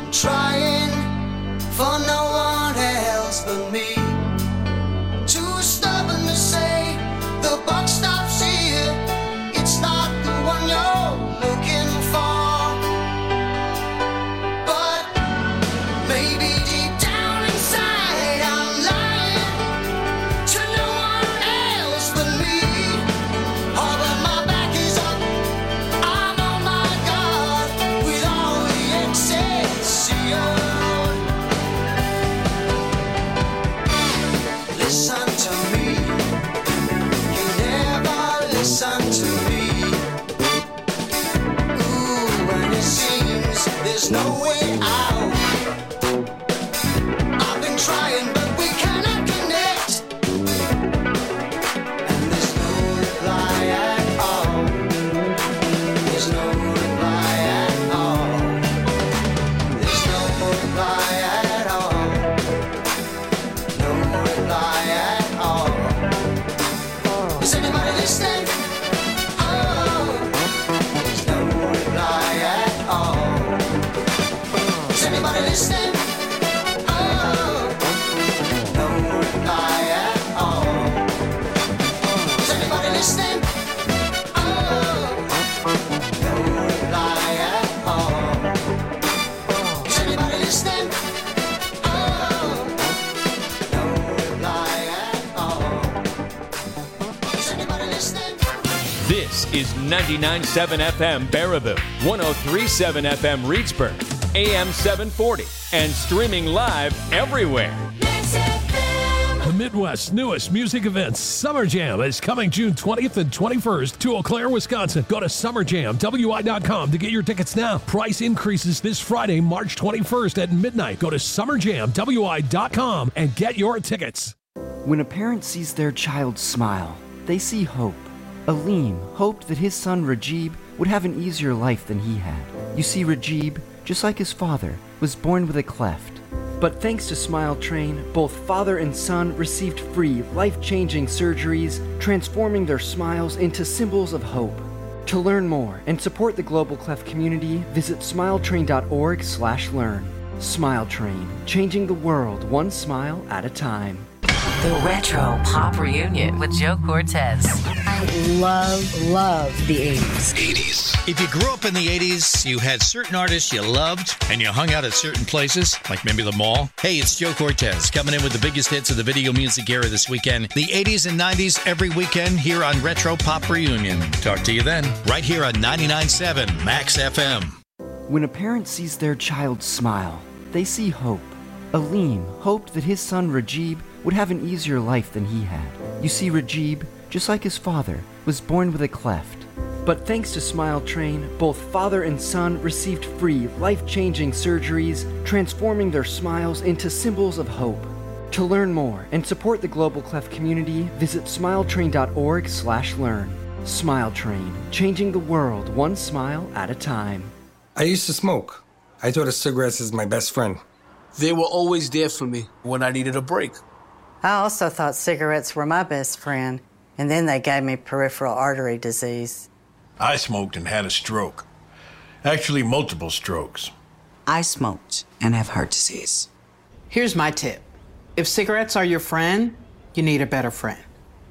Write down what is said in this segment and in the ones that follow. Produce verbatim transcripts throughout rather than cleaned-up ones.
trying for no one else but me. Too stubborn to say the buck stops here. It's not the one you're looking for, but maybe deep down inside I'm lying to no one else but me. Oh, but my back is up, I'm on my guard with all the Excelsior. Listen to me, you never listen to me. Ooh, and it seems there's no way out. I've been trying, but we cannot connect. And there's no reply at all. There's no reply at all. There's no reply at all. No reply at all. Is anybody listening? Oh, there's no reply at all. Is anybody listening? Oh, no reply at all. Is anybody listening? Oh, no reply at all. Is anybody listening? Oh, no reply at all. Is anybody listening? This is ninety-nine point seven F M Baraboo, one oh three point seven F M Reedsburg, A M seven forty, and streaming live everywhere. The Midwest's newest music event, Summer Jam, is coming June twentieth and twenty-first to Eau Claire, Wisconsin. Go to summer jam w i dot com to get your tickets now. Price increases this Friday, March twenty-first at midnight. Go to summer jam w i dot com and get your tickets. When a parent sees their child smile, they see hope. Aleem hoped that his son Rajib would have an easier life than he had. You see, Rajib, just like his father, was born with a cleft. But thanks to Smile Train, both father and son received free, life-changing surgeries, transforming their smiles into symbols of hope. To learn more and support the Global Cleft community, visit smiletrain.org slash learn. Smile Train, changing the world one smile at a time. The Retro Pop Reunion with Joe Cortez. I love, love the eighties. eighties. If you grew up in the eighties, you had certain artists you loved, and you hung out at certain places, like maybe the mall. Hey, it's Joe Cortez, coming in with the biggest hits of the video music era this weekend. The eighties and nineties every weekend here on Retro Pop Reunion. Talk to you then, right here on ninety-nine point seven Max F M. When a parent sees their child smile, they see hope. Aleem hoped that his son Rajib would have an easier life than he had. You see, Rajib, just like his father, was born with a cleft. But thanks to Smile Train, both father and son received free, life-changing surgeries, transforming their smiles into symbols of hope. To learn more and support the Global Cleft community, visit smiletrain.org slash learn. Smile Train, changing the world one smile at a time. I used to smoke. I thought of cigarettes as my best friend. They were always there for me when I needed a break. I also thought cigarettes were my best friend, and then they gave me peripheral artery disease. I smoked and had a stroke. Actually, multiple strokes. I smoked and have heart disease. Here's my tip. If cigarettes are your friend, you need a better friend.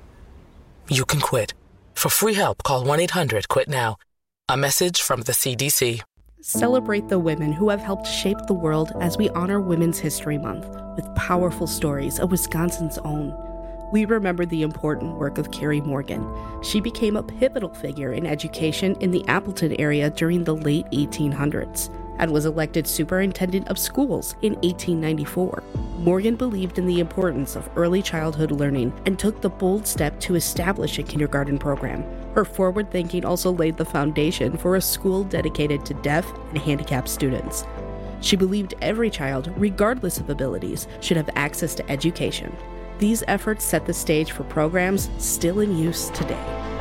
You can quit. For free help, call one eight hundred quit now. A message from the C D C. Celebrate the women who have helped shape the world as we honor Women's History Month with powerful stories of Wisconsin's own. We remember the important work of Carrie Morgan. She became a pivotal figure in education in the Appleton area during the late eighteen hundreds and was elected superintendent of schools in eighteen ninety-four. Morgan believed in the importance of early childhood learning and took the bold step to establish a kindergarten program. Her forward thinking also laid the foundation for a school dedicated to deaf and handicapped students. She believed every child, regardless of abilities, should have access to education. These efforts set the stage for programs still in use today.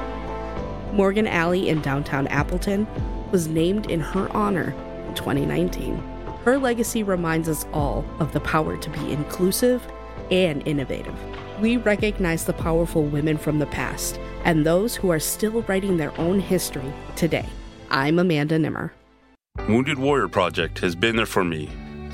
Morgan Alley in downtown Appleton was named in her honor in twenty nineteen. Her legacy reminds us all of the power to be inclusive and innovative. We recognize the powerful women from the past and those who are still writing their own history today. I'm Amanda Nimmer. Wounded Warrior Project has been there for me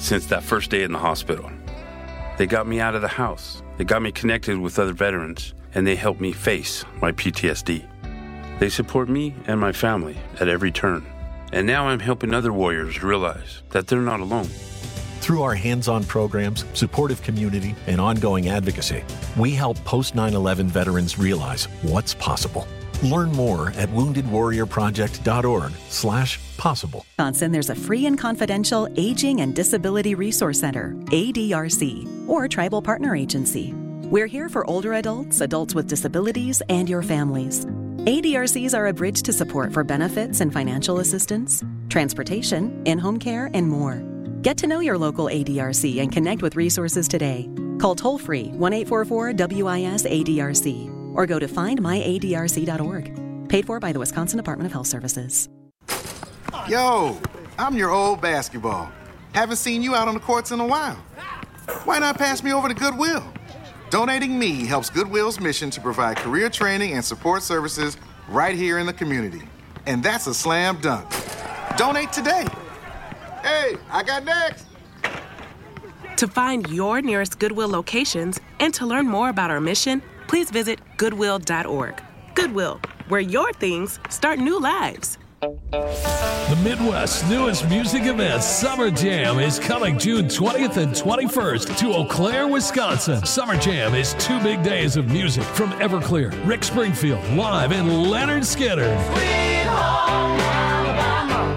since that first day in the hospital. They got me out of the house. They got me connected with other veterans, and they helped me face my P T S D. They support me and my family at every turn. And now I'm helping other warriors realize that they're not alone. Through our hands-on programs, supportive community, and ongoing advocacy, we help post nine eleven veterans realize what's possible. Learn more at woundedwarriorproject.org slash possible. Wisconsin, there's a free and confidential Aging and Disability Resource Center, A D R C, or Tribal Partner Agency. We're here for older adults, adults with disabilities, and your families. A D R Cs are a bridge to support for benefits and financial assistance, transportation, in-home care, and more. Get to know your local A D R C and connect with resources today. Call toll-free one eight four four W I S A D R C or go to find my A D R C dot org. Paid for by the Wisconsin Department of Health Services. Yo, I'm your old basketball. Haven't seen you out on the courts in a while. Why not pass me over to Goodwill? Donating me helps Goodwill's mission to provide career training and support services right here in the community. And that's a slam dunk. Donate today. Hey, I got next. To find your nearest Goodwill locations and to learn more about our mission, please visit goodwill dot org. Goodwill, where your things start new lives. The Midwest's newest music event, Summer Jam, is coming June twentieth and twenty-first to Eau Claire, Wisconsin. Summer Jam is two big days of music from Everclear, Rick Springfield live, and Leonard Skinner. Sweet home Alabama,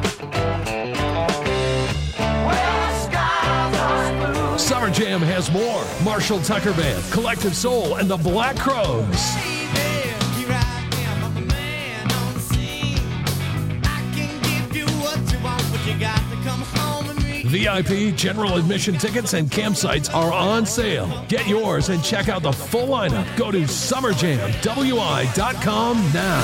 where the skies are blue. Summer Jam has more. Marshall Tucker Band, Collective Soul, and the Black Crowes. V I P, general admission tickets, and campsites are on sale. Get yours and check out the full lineup. Go to summer jam w i dot com now.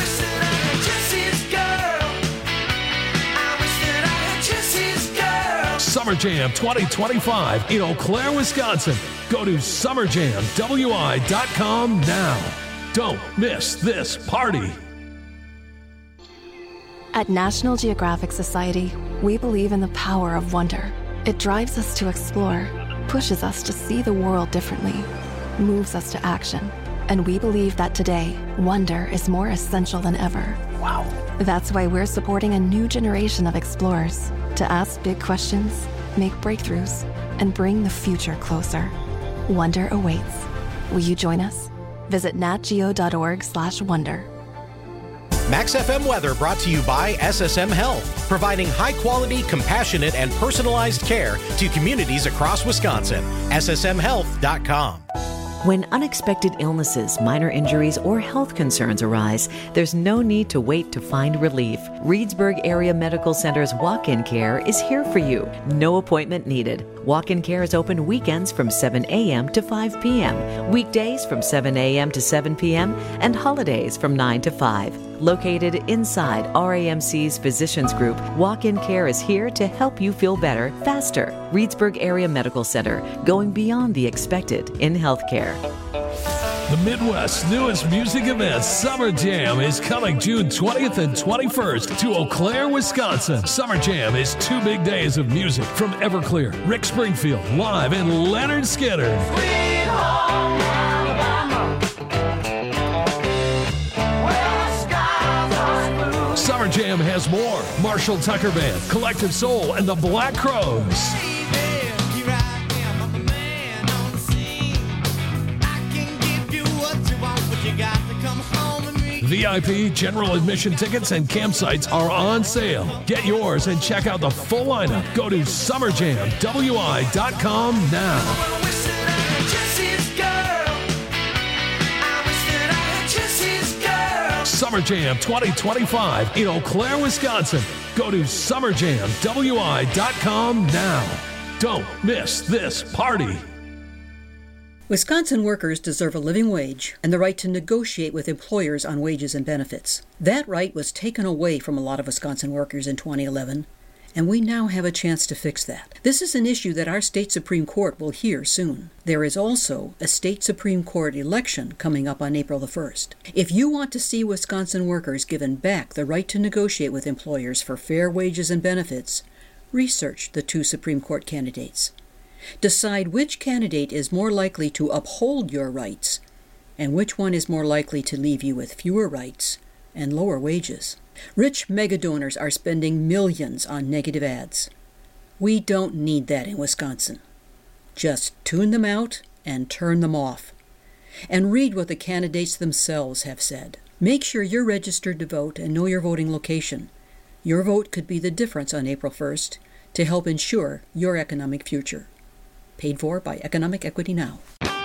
Summer Jam twenty twenty-five in Eau Claire, Wisconsin. Go to summer jam w i dot com now. Don't miss this party. At National Geographic Society, we believe in the power of wonder. It drives us to explore, pushes us to see the world differently, moves us to action. And we believe that today, wonder is more essential than ever. Wow. That's why we're supporting a new generation of explorers to ask big questions, make breakthroughs, and bring the future closer. Wonder awaits. Will you join us? Visit natgeo.org slash wonder. Max F M weather brought to you by S S M Health, providing high-quality, compassionate, and personalized care to communities across Wisconsin. S S M health dot com. When unexpected illnesses, minor injuries, or health concerns arise, there's no need to wait to find relief. Reedsburg Area Medical Center's walk-in care is here for you. No appointment needed. Walk-in care is open weekends from seven a.m. to five p.m., weekdays from seven a.m. to seven p.m., and holidays from nine to five. Located inside R A M C's Physicians Group, walk-in care is here to help you feel better, faster. Reedsburg Area Medical Center, going beyond the expected in healthcare. The Midwest's newest music event, Summer Jam, is coming June twentieth and twenty-first to Eau Claire, Wisconsin. Summer Jam is two big days of music from Everclear, Rick Springfield live, and Leonard Skinner. Sweet home Alabama, where the skies are blue. Summer Jam has more. Marshall Tucker Band, Collective Soul, and the Black Crowes. V I P, general admission tickets, and campsites are on sale. Get yours and check out the full lineup. Go to summer jam w i dot com now. Summer Jam twenty twenty-five in Eau Claire, Wisconsin. Go to summer jam w i dot com now. Don't miss this party. Wisconsin workers deserve a living wage and the right to negotiate with employers on wages and benefits. That right was taken away from a lot of Wisconsin workers in twenty eleven, and we now have a chance to fix that. This is an issue that our state Supreme Court will hear soon. There is also a state Supreme Court election coming up on April the first. If you want to see Wisconsin workers given back the right to negotiate with employers for fair wages and benefits, Research the two Supreme Court candidates. Decide which candidate is more likely to uphold your rights and which one is more likely to leave you with fewer rights and lower wages. Rich megadonors are spending millions on negative ads. We don't need that in Wisconsin. Just tune them out and turn them off. And read what the candidates themselves have said. Make sure you're registered to vote and know your voting location. Your vote could be the difference on April first to help ensure your economic future. Paid for by Economic Equity Now.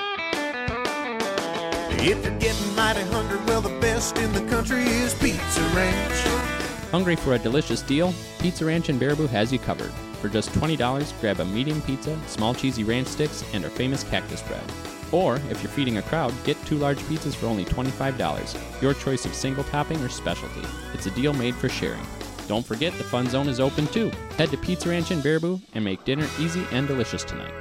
If you're getting mighty hungry, well, the best in the country is Pizza Ranch. Hungry for a delicious deal? Pizza Ranch in Baraboo has you covered. For just twenty dollars, grab a medium pizza, small cheesy ranch sticks, and our famous cactus bread. Or, if you're feeding a crowd, get two large pizzas for only twenty-five dollars. Your choice of single topping or specialty. It's a deal made for sharing. Don't forget the Fun Zone is open too. Head to Pizza Ranch in Baraboo and make dinner easy and delicious tonight.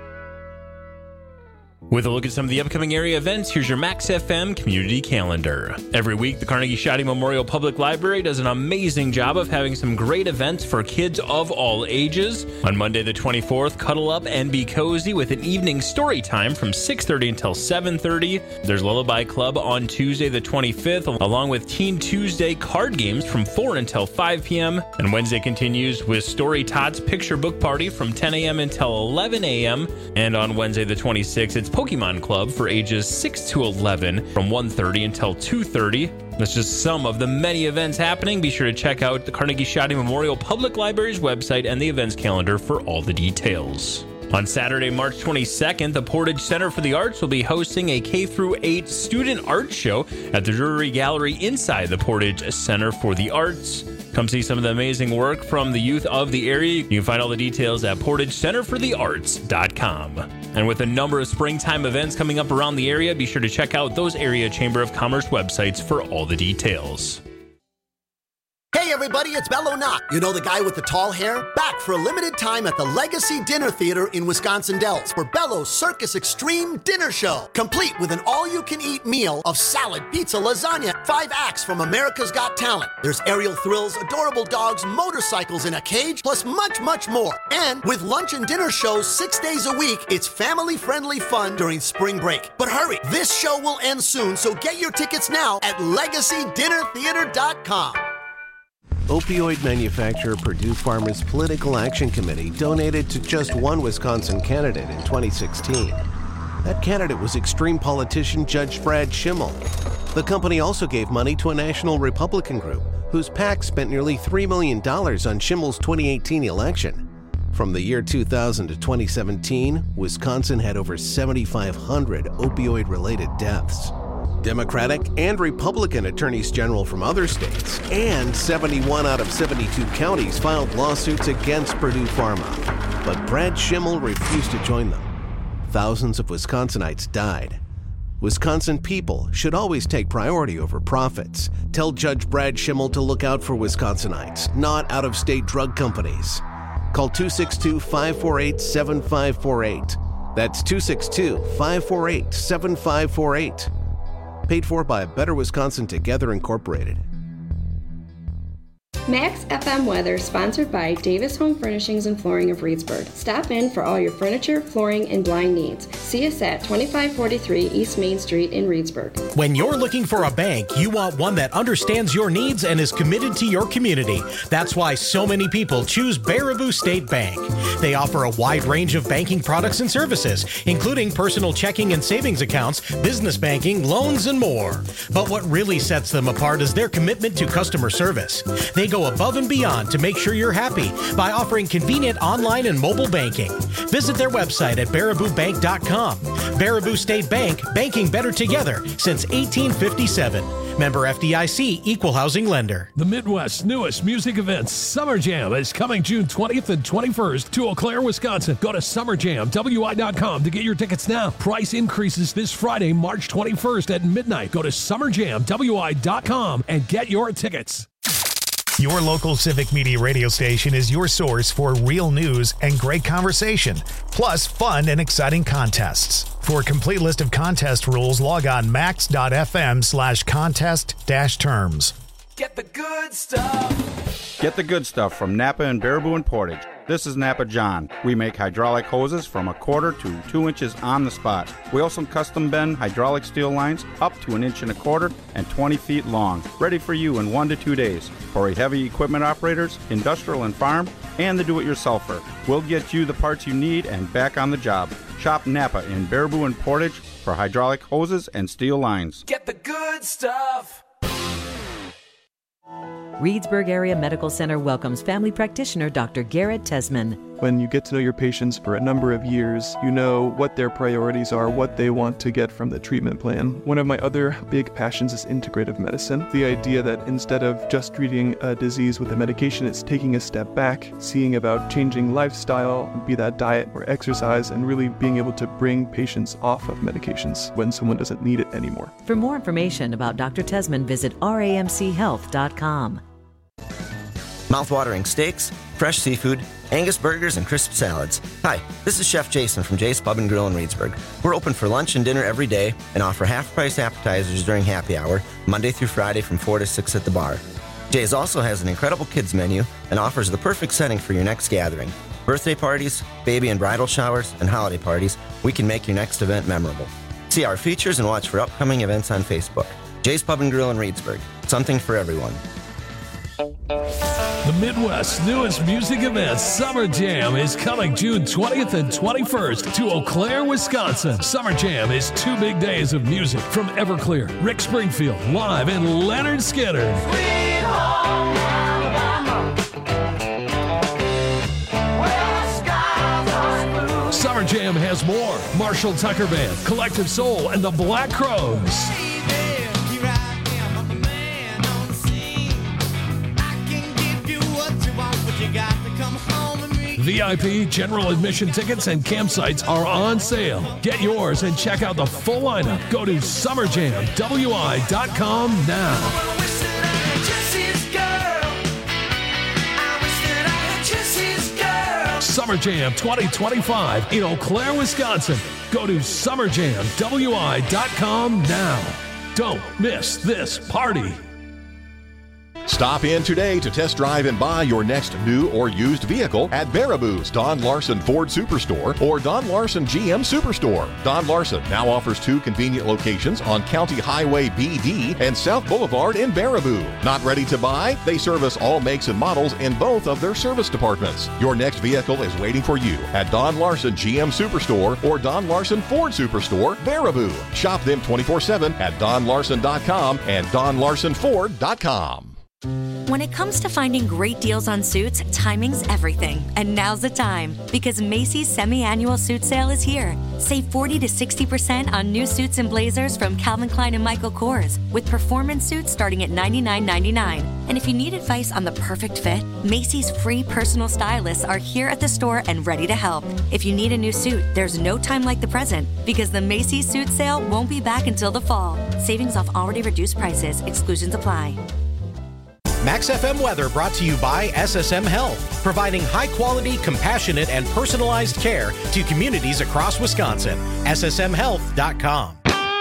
With a look at some of the upcoming area events, here's your Max F M community calendar. Every week, the Carnegie Shoddy Memorial Public Library does an amazing job of having some great events for kids of all ages. On Monday the twenty-fourth, cuddle up and be cozy with an evening story time from six thirty until seven thirty. There's Lullaby Club on Tuesday the twenty-fifth, along with Teen Tuesday card games from four until five p.m. And Wednesday continues with Story Tots Picture Book Party from ten a.m. until eleven a.m. And on Wednesday the twenty-sixth, it's Pokemon Club for ages six to eleven from one thirty until two thirty. That's just some of the many events happening. Be sure to check out the Carnegie Shoddy Memorial Public Library's website and the events calendar for all the details. On Saturday, March twenty-second, the Portage Center for the Arts will be hosting a K through eight student art show at the Drury Gallery inside the Portage Center for the Arts. Come see some of the amazing work from the youth of the area. You can find all the details at portage center for the arts dot com. And with a number of springtime events coming up around the area, be sure to check out those area Chamber of Commerce websites for all the details. Hey everybody, it's Bello Knott. You know the guy with the tall hair? Back for a limited time at the Legacy Dinner Theater in Wisconsin Dells for Bello's Circus Extreme Dinner Show. Complete with an all-you-can-eat meal of salad, pizza, lasagna, five acts from America's Got Talent. There's aerial thrills, adorable dogs, motorcycles in a cage, plus much, much more. And with lunch and dinner shows six days a week, it's family-friendly fun during spring break. But hurry, this show will end soon, so get your tickets now at legacy dinner theater dot com. Opioid manufacturer Purdue Pharma's Political Action Committee donated to just one Wisconsin candidate in twenty sixteen. That candidate was extreme politician Judge Brad Schimmel. The company also gave money to a national Republican group whose PAC spent nearly three million dollars on Schimmel's twenty eighteen election. From the year two thousand to twenty seventeen, Wisconsin had over seventy-five hundred opioid-related deaths. Democratic and Republican attorneys general from other states and seventy-one out of seventy-two counties filed lawsuits against Purdue Pharma. But Brad Schimmel refused to join them. Thousands of Wisconsinites died. Wisconsin people should always take priority over profits. Tell Judge Brad Schimmel to look out for Wisconsinites, not out-of-state drug companies. Call two six two, five four eight, seven five four eight. That's two six two, five four eight, seven five four eight. Paid for by Better Wisconsin Together Incorporated. Max F M Weather, sponsored by Davis Home Furnishings and Flooring of Reedsburg. Stop in for all your furniture, flooring, and blind needs. See us at twenty-five forty-three East Main Street in Reedsburg. When you're looking for a bank, you want one that understands your needs and is committed to your community. That's why so many people choose Baraboo State Bank. They offer a wide range of banking products and services, including personal checking and savings accounts, business banking, loans, and more. But what really sets them apart is their commitment to customer service. They go above and beyond to make sure you're happy by offering convenient online and mobile banking. Visit their website at baraboo bank dot com. Baraboo State Bank, banking better together since eighteen fifty-seven. Member F D I C, Equal Housing Lender. The Midwest's newest music event, Summer Jam, is coming June twentieth and twenty-first to Eau Claire, Wisconsin. Go to summer jam w i dot com to get your tickets now. Price increases this Friday, March twenty-first at midnight. Go to summer jam w i dot com and get your tickets. Your local Civic Media radio station is your source for real news and great conversation, plus fun and exciting contests. For a complete list of contest rules, log on max.fm slash contest dash terms. Get the good stuff. Get the good stuff from Napa and Baraboo and Portage. This is Napa John. We make hydraulic hoses from a quarter to two inches on the spot. We also custom bend hydraulic steel lines up to an inch and a quarter and twenty feet long, ready for you in one to two days. For heavy equipment operators, industrial and farm, and the do-it-yourselfer, we'll get you the parts you need and back on the job. Shop Napa in Baraboo and Portage for hydraulic hoses and steel lines. Get the good stuff. Reedsburg Area Medical Center welcomes family practitioner Doctor Garrett Tesman. When you get to know your patients for a number of years, you know what their priorities are, what they want to get from the treatment plan. One of my other big passions is integrative medicine. The idea that instead of just treating a disease with a medication, it's taking a step back, seeing about changing lifestyle, be that diet or exercise, and really being able to bring patients off of medications when someone doesn't need it anymore. For more information about Doctor Tesman, visit R A M C health dot com. Mouth-watering steaks, fresh seafood, Angus burgers, and crisp salads. Hi, this is Chef Jason from Jay's Pub and Grill in Reedsburg. We're open for lunch and dinner every day and offer half-price appetizers during happy hour, Monday through Friday from four to six at the bar. Jay's also has an incredible kids menu and offers the perfect setting for your next gathering. Birthday parties, baby and bridal showers, and holiday parties, we can make your next event memorable. See our features and watch for upcoming events on Facebook. Jay's Pub and Grill in Reedsburg. Something for everyone. The Midwest's newest music event, Summer Jam, is coming June twentieth and twenty-first to Eau Claire, Wisconsin. Summer Jam is two big days of music from Everclear, Rick Springfield, live, and Leonard Skinner. Sweet home Alabama, where the skies are blue. Summer Jam has more. Marshall Tucker Band, Collective Soul, and the Black Crowes. V I P, general admission tickets, and campsites are on sale. Get yours and check out the full lineup. Go to summer jam w i dot com now. Summer Jam twenty twenty-five in Eau Claire, Wisconsin. Go to summer jam w i dot com now. Don't miss this party. Stop in today to test drive and buy your next new or used vehicle at Baraboo's Don Larson Ford Superstore or Don Larson G M Superstore. Don Larson now offers two convenient locations on County Highway B D and South Boulevard in Baraboo. Not ready to buy? They service all makes and models in both of their service departments. Your next vehicle is waiting for you at Don Larson G M Superstore or Don Larson Ford Superstore, Baraboo. Shop them twenty-four seven at don larson dot com and don larson ford dot com. When it comes to finding great deals on suits, timing's everything. And now's the time, because Macy's semi-annual suit sale is here. Save forty to sixty percent on new suits and blazers from Calvin Klein and Michael Kors, with performance suits starting at ninety-nine ninety-nine. And if you need advice on the perfect fit, Macy's free personal stylists are here at the store and ready to help. If you need a new suit, there's no time like the present, because the Macy's suit sale won't be back until the fall. Savings off already reduced prices. Exclusions apply. Max F M weather brought to you by S S M Health, providing high-quality, compassionate, and personalized care to communities across Wisconsin. S S M health dot com.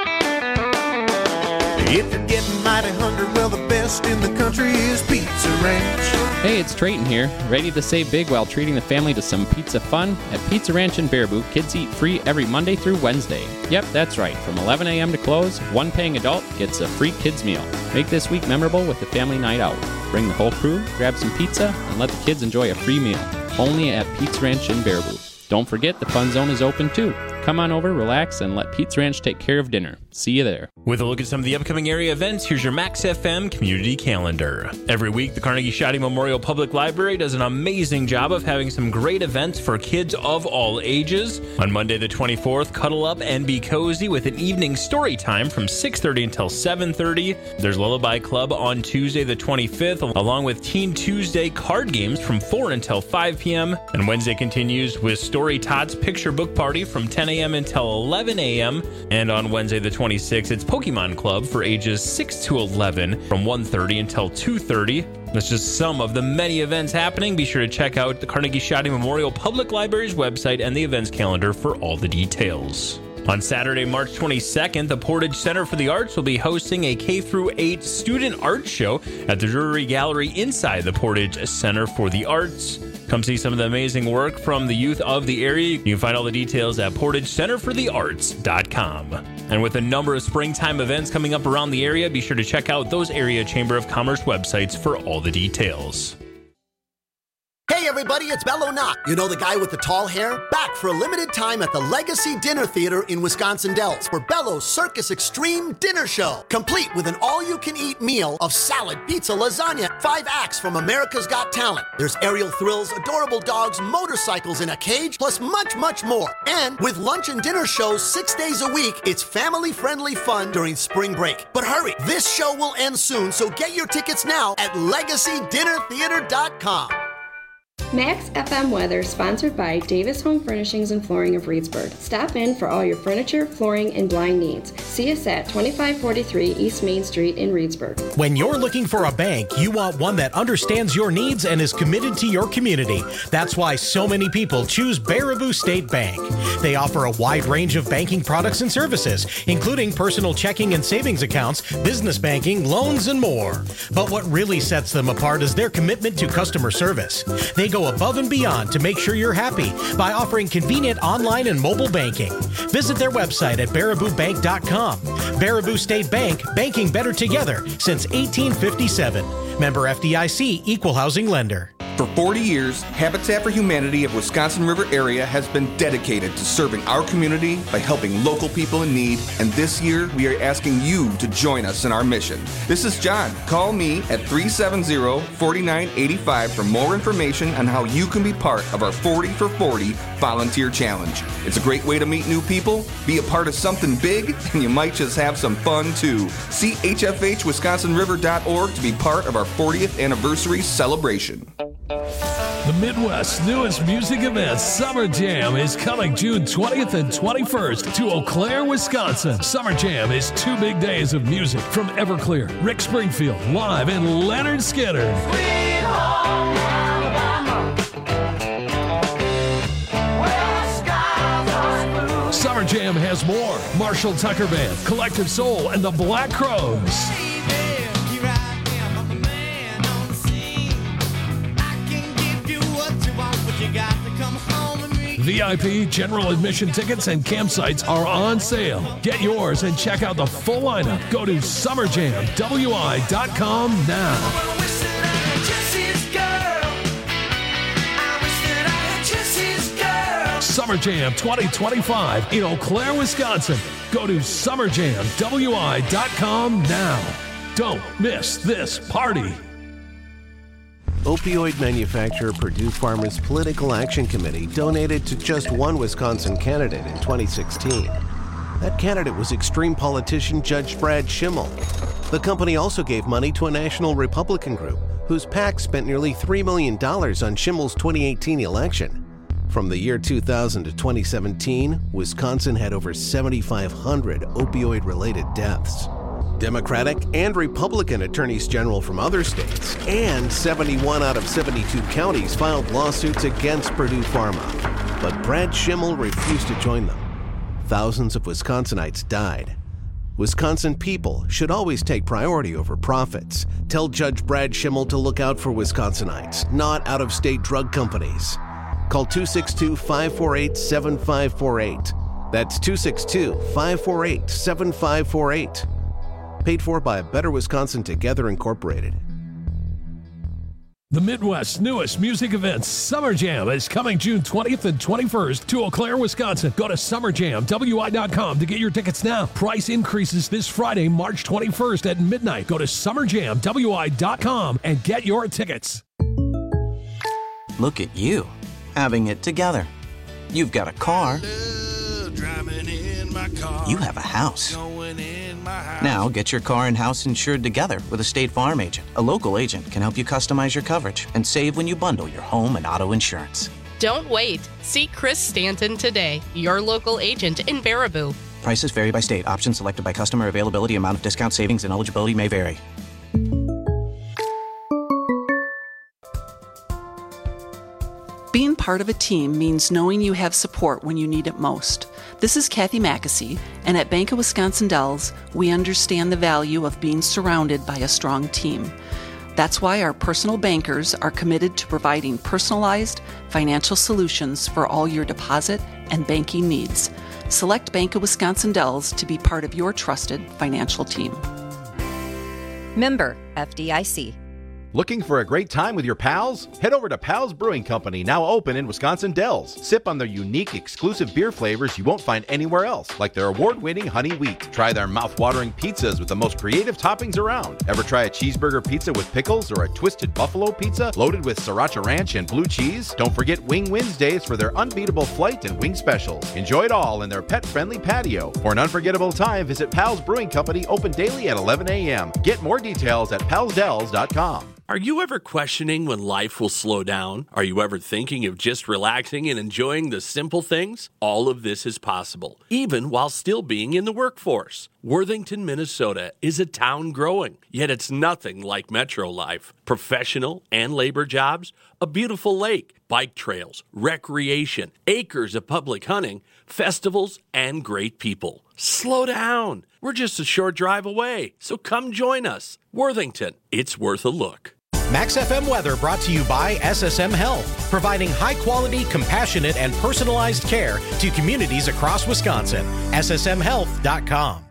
If you're getting mighty hungry, well, the best in the country is Pizza Ranch. Hey, it's Trayton here, ready to save big while treating the family to some pizza fun. At Pizza Ranch in Baraboo, kids eat free every Monday through Wednesday. Yep, that's right. From eleven a.m. to close, one paying adult gets a free kids meal. Make this week memorable with a family night out. Bring the whole crew, grab some pizza, and let the kids enjoy a free meal. Only at Pizza Ranch in Baraboo. Don't forget the fun zone is open too. Come on over, relax, and let Pizza Ranch take care of dinner. See you there. With a look at some of the upcoming area events, here's your Max F M community calendar. Every week, the Carnegie Shoddy Memorial Public Library does an amazing job of having some great events for kids of all ages. On Monday the twenty-fourth, cuddle up and be cozy with an evening story time from six thirty until seven thirty. There's Lullaby Club on Tuesday the twenty-fifth, along with Teen Tuesday card games from four until five p.m. And Wednesday continues with Story Tots Picture Book Party from ten a.m. until eleven a.m. And on Wednesday the twenty-sixth, it's Pokemon Club for ages six to eleven from one thirty until two thirty. That's just some of the many events happening. Be sure to check out the Carnegie Shoddy Memorial Public Library's website and the events calendar for all the details. On Saturday, March twenty-second, the Portage Center for the Arts will be hosting a K through eight student art show at the Drury Gallery inside the Portage Center for the Arts. Come see some of the amazing work from the youth of the area. You can find all the details at portage center for the arts dot com. And with a number of springtime events coming up around the area, be sure to check out those area Chamber of Commerce websites for all the details. Hey everybody, it's Bello Knott. You know the guy with the tall hair? Back for a limited time at the Legacy Dinner Theater in Wisconsin Dells for Bello's Circus Extreme Dinner Show. Complete with an all-you-can-eat meal of salad, pizza, lasagna, five acts from America's Got Talent. There's aerial thrills, adorable dogs, motorcycles in a cage, plus much, much more. And with lunch and dinner shows six days a week, it's family-friendly fun during spring break. But hurry, this show will end soon, so get your tickets now at legacy dinner theater dot com. Max F M weather sponsored by Davis Home Furnishings and Flooring of Reedsburg. Stop in for all your furniture, flooring, and blind needs. See us at twenty-five forty-three East Main Street in Reedsburg. When you're looking for a bank, you want one that understands your needs and is committed to your community. That's why so many people choose Baraboo State Bank. They offer a wide range of banking products and services, including personal checking and savings accounts, business banking, loans, and more. But what really sets them apart is their commitment to customer service. They go above and beyond to make sure you're happy by offering convenient online and mobile banking. Visit their website at baraboo bank dot com. Baraboo State Bank, banking better together since eighteen fifty-seven. Member F D I C, Equal Housing Lender. For forty years, Habitat for Humanity of Wisconsin River area has been dedicated to serving our community by helping local people in need, and this year we are asking you to join us in our mission. This is John. Call me at three seven zero, four nine eight five for more information on how you can be part of our forty for forty volunteer challenge. It's a great way to meet new people, be a part of something big, and you might just have some fun too. See H F H wisconsin river dot org to be part of our fortieth anniversary celebration. The Midwest's newest music event, Summer Jam, is coming June twentieth and twenty-first to Eau Claire, Wisconsin. Summer Jam is two big days of music from Everclear, Rick Springfield, live, and Leonard Skinner. Sweet home Alabama, where the skies are blue. Summer Jam has more. Marshall Tucker Band, Collective Soul, and the Black Crows. V I P, general admission tickets, and campsites are on sale. Get yours and check out the full lineup. Go to summer jam w i dot com now. Summer Jam twenty twenty-five in Eau Claire, Wisconsin. Go to summer jam w i dot com now. Don't miss this party. Opioid manufacturer Purdue Pharma's Political Action Committee donated to just one Wisconsin candidate in twenty sixteen. That candidate was extreme politician Judge Brad Schimmel. The company also gave money to a national Republican group whose PAC spent nearly three million dollars on Schimmel's twenty eighteen election. From the year two thousand to twenty seventeen, Wisconsin had over seventy-five hundred opioid-related deaths. Democratic and Republican attorneys general from other states and seventy-one out of seventy-two counties filed lawsuits against Purdue Pharma. But Brad Schimmel refused to join them. Thousands of Wisconsinites died. Wisconsin people should always take priority over profits. Tell Judge Brad Schimmel to look out for Wisconsinites, not out-of-state drug companies. Call two six two, five four eight, seven five four eight. That's two six two, five four eight, seven five four eight. Paid for by Better Wisconsin Together Incorporated. The Midwest's newest music event, Summer Jam, is coming June twentieth and twenty-first to Eau Claire, Wisconsin. Go to summer jam w i dot com to get your tickets now. Price increases this Friday, March twenty-first at midnight. Go to summer jam w i dot com and get your tickets. Look at you, having it together. You've got a car. You have a house. Now get your car and house insured together with a State Farm agent. A local agent can help you customize your coverage and save when you bundle your home and auto insurance. Don't wait. See Chris Stanton today, your local agent in Baraboo. Prices vary by state. Options selected by customer. Availability, amount of discount, savings, and eligibility may vary. Being part of a team means knowing you have support when you need it most. This is Kathy Mackesy, and at Bank of Wisconsin Dells, we understand the value of being surrounded by a strong team. That's why our personal bankers are committed to providing personalized financial solutions for all your deposit and banking needs. Select Bank of Wisconsin Dells to be part of your trusted financial team. Member F D I C. Looking for a great time with your pals? Head over to Pals Brewing Company, now open in Wisconsin Dells. Sip on their unique, exclusive beer flavors you won't find anywhere else, like their award-winning Honey Wheat. Try their mouth-watering pizzas with the most creative toppings around. Ever try a cheeseburger pizza with pickles or a twisted buffalo pizza loaded with sriracha ranch and blue cheese? Don't forget Wing Wednesdays for their unbeatable flight and wing specials. Enjoy it all in their pet-friendly patio. For an unforgettable time, visit Pals Brewing Company, open daily at eleven a.m. Get more details at pals dells dot com. Are you ever questioning when life will slow down? Are you ever thinking of just relaxing and enjoying the simple things? All of this is possible, even while still being in the workforce. Worthington, Minnesota is a town growing, yet it's nothing like metro life. Professional and labor jobs, a beautiful lake, bike trails, recreation, acres of public hunting, festivals, and great people. Slow down. We're just a short drive away, so come join us. Worthington, it's worth a look. Max F M weather brought to you by S S M Health, providing high-quality, compassionate, and personalized care to communities across Wisconsin. S S M health dot com.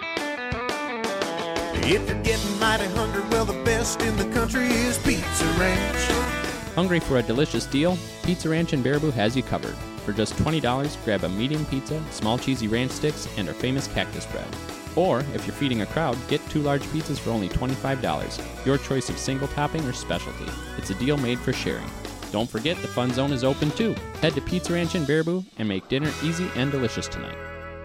If you're getting mighty hungry, well, the best in the country is Pizza Ranch. Hungry for a delicious deal? Pizza Ranch in Baraboo has you covered. For just twenty dollars, grab a medium pizza, small cheesy ranch sticks, and our famous cactus bread. Or, if you're feeding a crowd, get two large pizzas for only twenty-five dollars. Your choice of single topping or specialty. It's a deal made for sharing. Don't forget the Fun Zone is open too. Head to Pizza Ranch in Baraboo and make dinner easy and delicious tonight.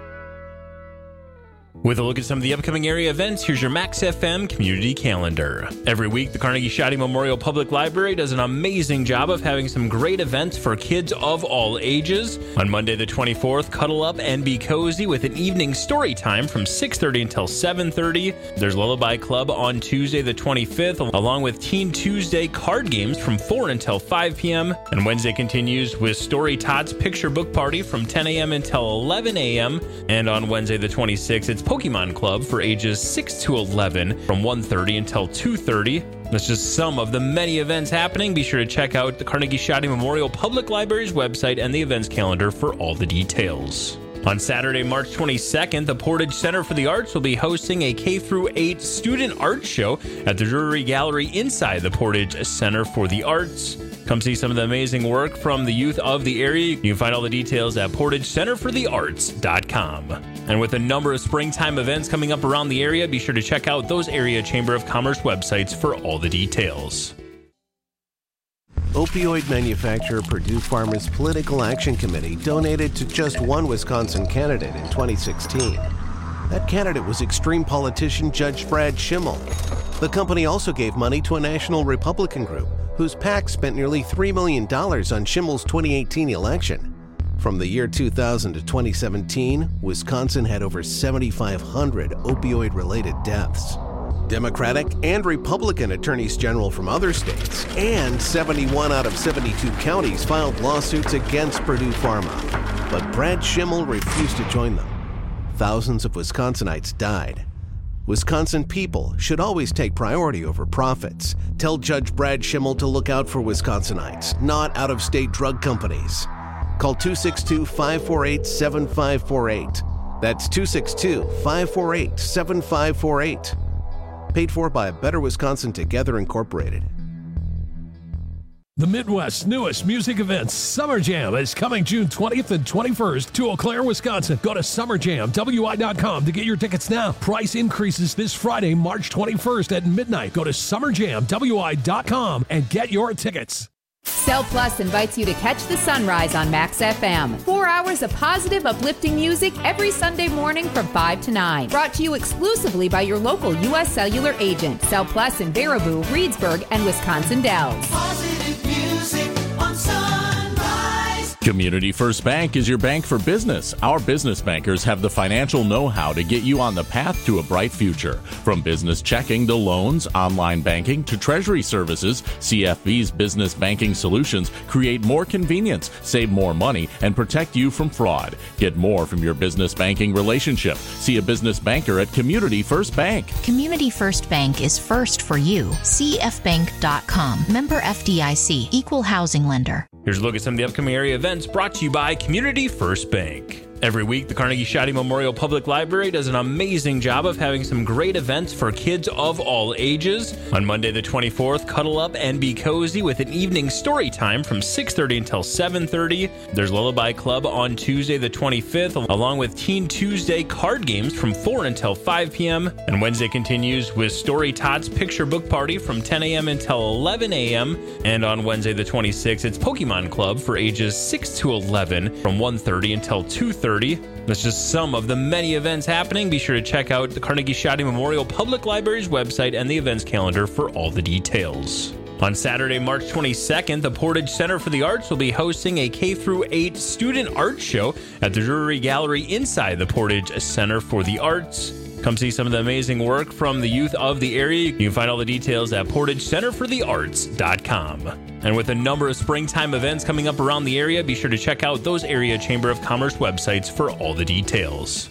With a look at some of the upcoming area events, here's your Max F M community calendar. Every week, the Carnegie Shoddy Memorial Public Library does an amazing job of having some great events for kids of all ages. On Monday the twenty-fourth, cuddle up and be cozy with an evening story time from six thirty until seven thirty. There's Lullaby Club on Tuesday the twenty-fifth, along with Teen Tuesday card games from four until five p.m. And Wednesday continues with Story Tots Picture Book Party from ten a.m. until eleven a.m. And on Wednesday the twenty-sixth, it's Pokemon Club for ages six to eleven from one thirty until two thirty. That's just some of the many events happening. Be sure to check out the Carnegie Shoddy Memorial Public Library's website and the events calendar for all the details. On Saturday, March twenty-second, the Portage Center for the Arts will be hosting a K through eight student art show at the Drury Gallery inside the Portage Center for the Arts. Come see some of the amazing work from the youth of the area. You can find all the details at portage center for the arts dot com. And with a number of springtime events coming up around the area, be sure to check out those area Chamber of Commerce websites for all the details. Opioid manufacturer Purdue Pharma's Political Action Committee donated to just one Wisconsin candidate in twenty sixteen. That candidate was extreme politician Judge Brad Schimmel. The company also gave money to a national Republican group whose PAC spent nearly three million dollars on Schimmel's twenty eighteen election. From the year two thousand to twenty seventeen, Wisconsin had over seventy-five hundred opioid-related deaths. Democratic and Republican attorneys general from other states and seventy-one out of seventy-two counties filed lawsuits against Purdue Pharma. But Brad Schimmel refused to join them. Thousands of Wisconsinites died. Wisconsin people should always take priority over profits. Tell Judge Brad Schimmel to look out for Wisconsinites, not out-of-state drug companies. Call two six two, five four eight, seven five four eight. That's two six two, five four eight, seven five four eight. Paid for by Better Wisconsin Together Incorporated. The Midwest's newest music events, Summer Jam, is coming June twentieth and twenty-first to Eau Claire, Wisconsin. Go to summer jam w i dot com to get your tickets now. Price increases this Friday, March twenty-first at midnight. Go to summer jam w i dot com and get your tickets. Cell Plus invites you to catch the sunrise on Max F M. Four hours of positive, uplifting music every Sunday morning from five to nine. Brought to you exclusively by your local U S Cellular agent. Cell Plus in Baraboo, Reedsburg, and Wisconsin Dells. Positive music on Sunrise. Community First Bank is your bank for business. Our business bankers have the financial know-how to get you on the path to a bright future. From business checking to loans, online banking to treasury services, C F B's business banking solutions create more convenience, save more money, and protect you from fraud. Get more from your business banking relationship. See a business banker at Community First Bank. Community First Bank is first for you. C F bank dot com. Member F D I C. Equal housing lender. Here's a look at some of the upcoming area events brought to you by Community First Bank. Every week, the Carnegie Shaddy Memorial Public Library does an amazing job of having some great events for kids of all ages. On Monday the twenty-fourth, cuddle up and be cozy with an evening story time from six thirty until seven thirty. There's Lullaby Club on Tuesday the twenty-fifth, along with Teen Tuesday card games from four until five p.m. And Wednesday continues with Story Tots Picture Book Party from ten a.m. until eleven a.m. And on Wednesday the twenty-sixth, it's Pokemon Club for ages six to eleven from one thirty until two thirty. That's just some of the many events happening. Be sure to check out the Carnegie Shaddy Memorial Public Library's website and the events calendar for all the details. On Saturday, March twenty-second, the Portage Center for the Arts will be hosting a K through eight student art show at the Drury Gallery inside the Portage Center for the Arts. Come see some of the amazing work from the youth of the area. You can find all the details at portage center for the arts dot com. And with a number of springtime events coming up around the area, be sure to check out those area Chamber of Commerce websites for all the details.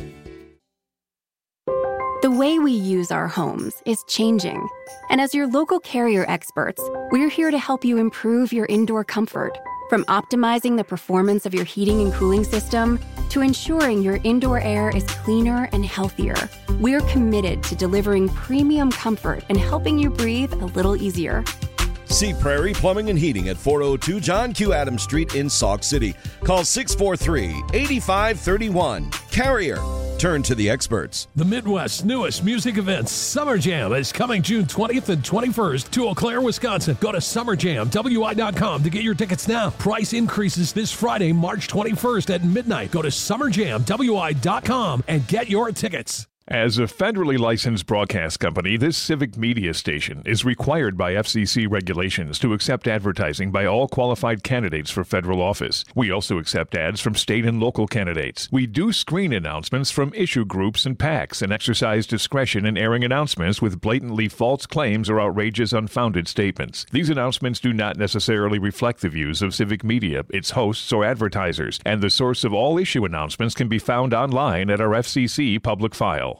The way we use our homes is changing. And as your local Carrier experts, we're here to help you improve your indoor comfort. From optimizing the performance of your heating and cooling system to ensuring your indoor air is cleaner and healthier, we're committed to delivering premium comfort and helping you breathe a little easier. See Prairie Plumbing and Heating at four oh two John Q. Adams Street in Sauk City. Call six four three, eight five three one. Carrier. Turn to the experts. The Midwest's newest music event, Summer Jam, is coming June twentieth and twenty-first to Eau Claire, Wisconsin. Go to summer jam w i dot com to get your tickets now. Price increases this Friday, March twenty-first at midnight. Go to summer jam w i dot com and get your tickets. As a federally licensed broadcast company, this civic media station is required by F C C regulations to accept advertising by all qualified candidates for federal office. We also accept ads from state and local candidates. We do screen announcements from issue groups and PACs and exercise discretion in airing announcements with blatantly false claims or outrageous, unfounded statements. These announcements do not necessarily reflect the views of civic media, its hosts, or advertisers, and the source of all issue announcements can be found online at our F C C public file.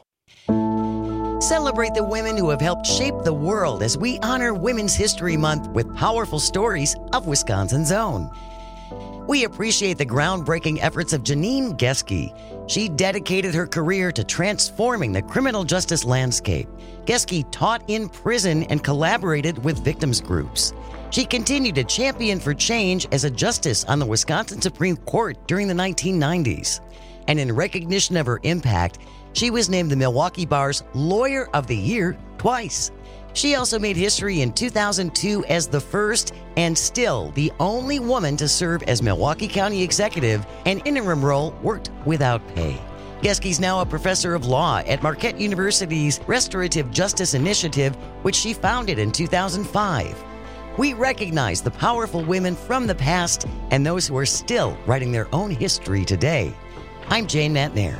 Celebrate the women who have helped shape the world as we honor Women's History Month with powerful stories of Wisconsin's own. We appreciate the groundbreaking efforts of Janine Geske. She dedicated her career to transforming the criminal justice landscape. Geske taught in prison and collaborated with victims groups. She continued to champion for change as a justice on the Wisconsin Supreme Court during the nineteen nineties. And in recognition of her impact, she was named the Milwaukee Bar's Lawyer of the Year twice. She also made history in two thousand two as the first and still the only woman to serve as Milwaukee County Executive, an interim role worked without pay. Geske's now a professor of law at Marquette University's Restorative Justice Initiative, which she founded in two thousand five. We recognize the powerful women from the past and those who are still writing their own history today. I'm Jane Matnair.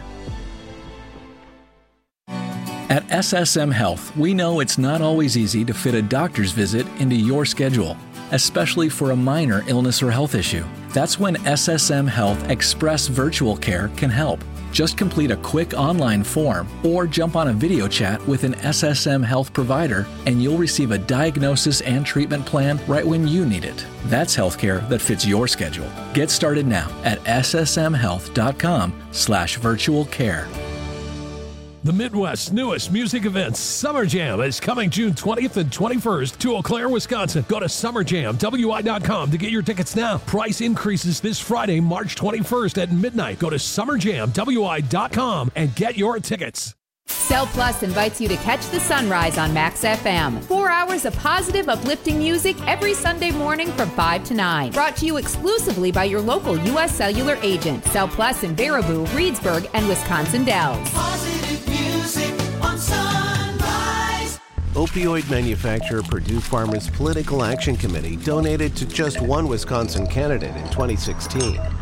At S S M Health, we know it's not always easy to fit a doctor's visit into your schedule, especially for a minor illness or health issue. That's when S S M Health Express Virtual Care can help. Just complete a quick online form or jump on a video chat with an S S M Health provider and you'll receive a diagnosis and treatment plan right when you need it. That's healthcare that fits your schedule. Get started now at S S M health dot com slash virtual care. The Midwest's newest music event, Summer Jam, is coming June twentieth and twenty-first to Eau Claire, Wisconsin. Go to summer jam w i dot com to get your tickets now. Price increases this Friday, March twenty-first at midnight. Go to summer jam w i dot com and get your tickets. Cell Plus invites you to catch the sunrise on Max F M. Four hours of positive, uplifting music every Sunday morning from five to nine. Brought to you exclusively by your local U S Cellular agent. Cell Plus in Baraboo, Reedsburg, and Wisconsin Dells. Positive music on Sunrise. Opioid manufacturer Purdue Pharma's Political Action Committee donated to just one Wisconsin candidate in twenty sixteen.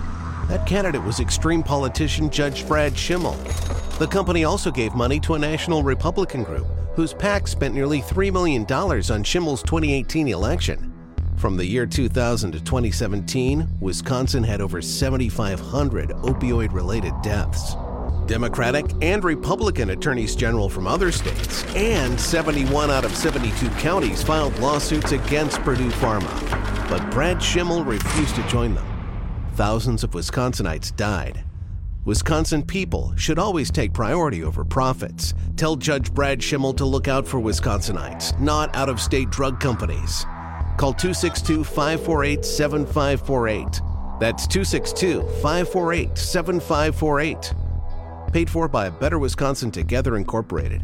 That candidate was extreme politician Judge Brad Schimmel. The company also gave money to a national Republican group whose PAC spent nearly three million dollars on Schimmel's twenty eighteen election. From the year two thousand to twenty seventeen, Wisconsin had over seventy-five hundred opioid-related deaths. Democratic and Republican attorneys general from other states and seventy-one out of seventy-two counties filed lawsuits against Purdue Pharma. But Brad Schimmel refused to join them. Thousands of Wisconsinites died. Wisconsin people should always take priority over profits. Tell Judge Brad Schimmel to look out for Wisconsinites, not out-of-state drug companies. Call two six two, five four eight, seven five four eight. That's two six two, five four eight, seven five four eight. Paid for by Better Wisconsin Together Incorporated.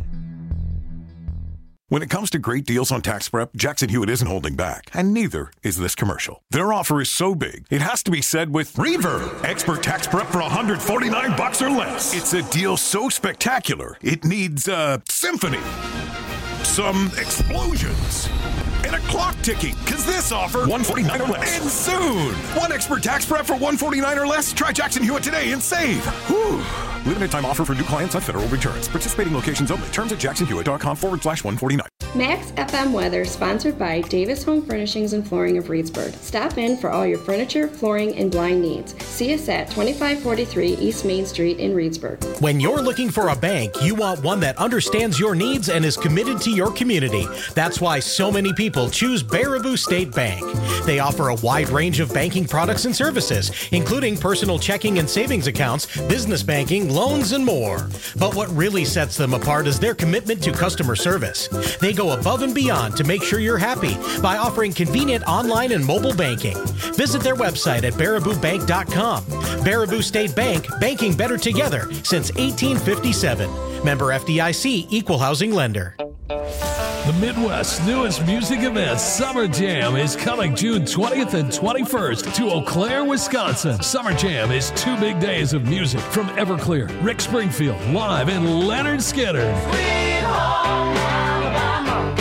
When it comes to great deals on tax prep, Jackson Hewitt isn't holding back, and neither is this commercial. Their offer is so big, it has to be said with Reverb. Expert tax prep for one hundred forty-nine bucks or less. It's a deal so spectacular, it needs a symphony, some explosions, and a clock ticking, because this offer, one forty-nine or less. And soon! One expert tax prep for one forty-nine or less? Try Jackson Hewitt today and save! Whew. Limited time offer for new clients on federal returns. Participating locations only. Terms at jacksonhewitt.com forward slash 149. Max F M Weather, sponsored by Davis Home Furnishings and Flooring of Reedsburg. Stop in for all your furniture, flooring, and blind needs. See us at twenty-five forty-three East Main Street in Reedsburg. When you're looking for a bank, you want one that understands your needs and is committed to your community. That's why so many people choose Baraboo State Bank. They offer a wide range of banking products and services, including personal checking and savings accounts, business banking, loans, and more. But what really sets them apart is their commitment to customer service. They go above and beyond to make sure you're happy by offering convenient online and mobile banking. Visit their website at baraboo bank dot com. Baraboo State Bank, banking better together since eighteen fifty-seven. Member F D I C, Equal Housing Lender. The Midwest's newest music event, Summer Jam, is coming June twentieth and twenty-first to Eau Claire, Wisconsin. Summer Jam is two big days of music from Everclear, Rick Springfield, live, and Lynyrd Skynyrd. Sweet home Alabama,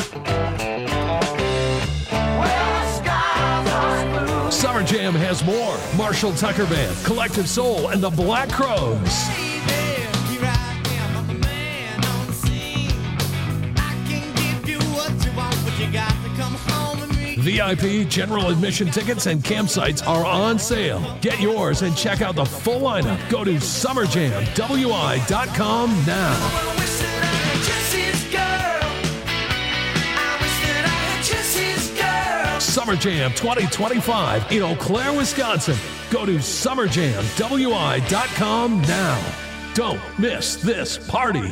where the skies are blue. Summer Jam has more. Marshall Tucker Band, Collective Soul, and the Black Crowes. V I P, general admission tickets, and campsites are on sale. Get yours and check out the full lineup. Go to summer jam w i dot com now. Summer Jam twenty twenty-five in Eau Claire, Wisconsin. Go to summer jam w i dot com now. Don't miss this party.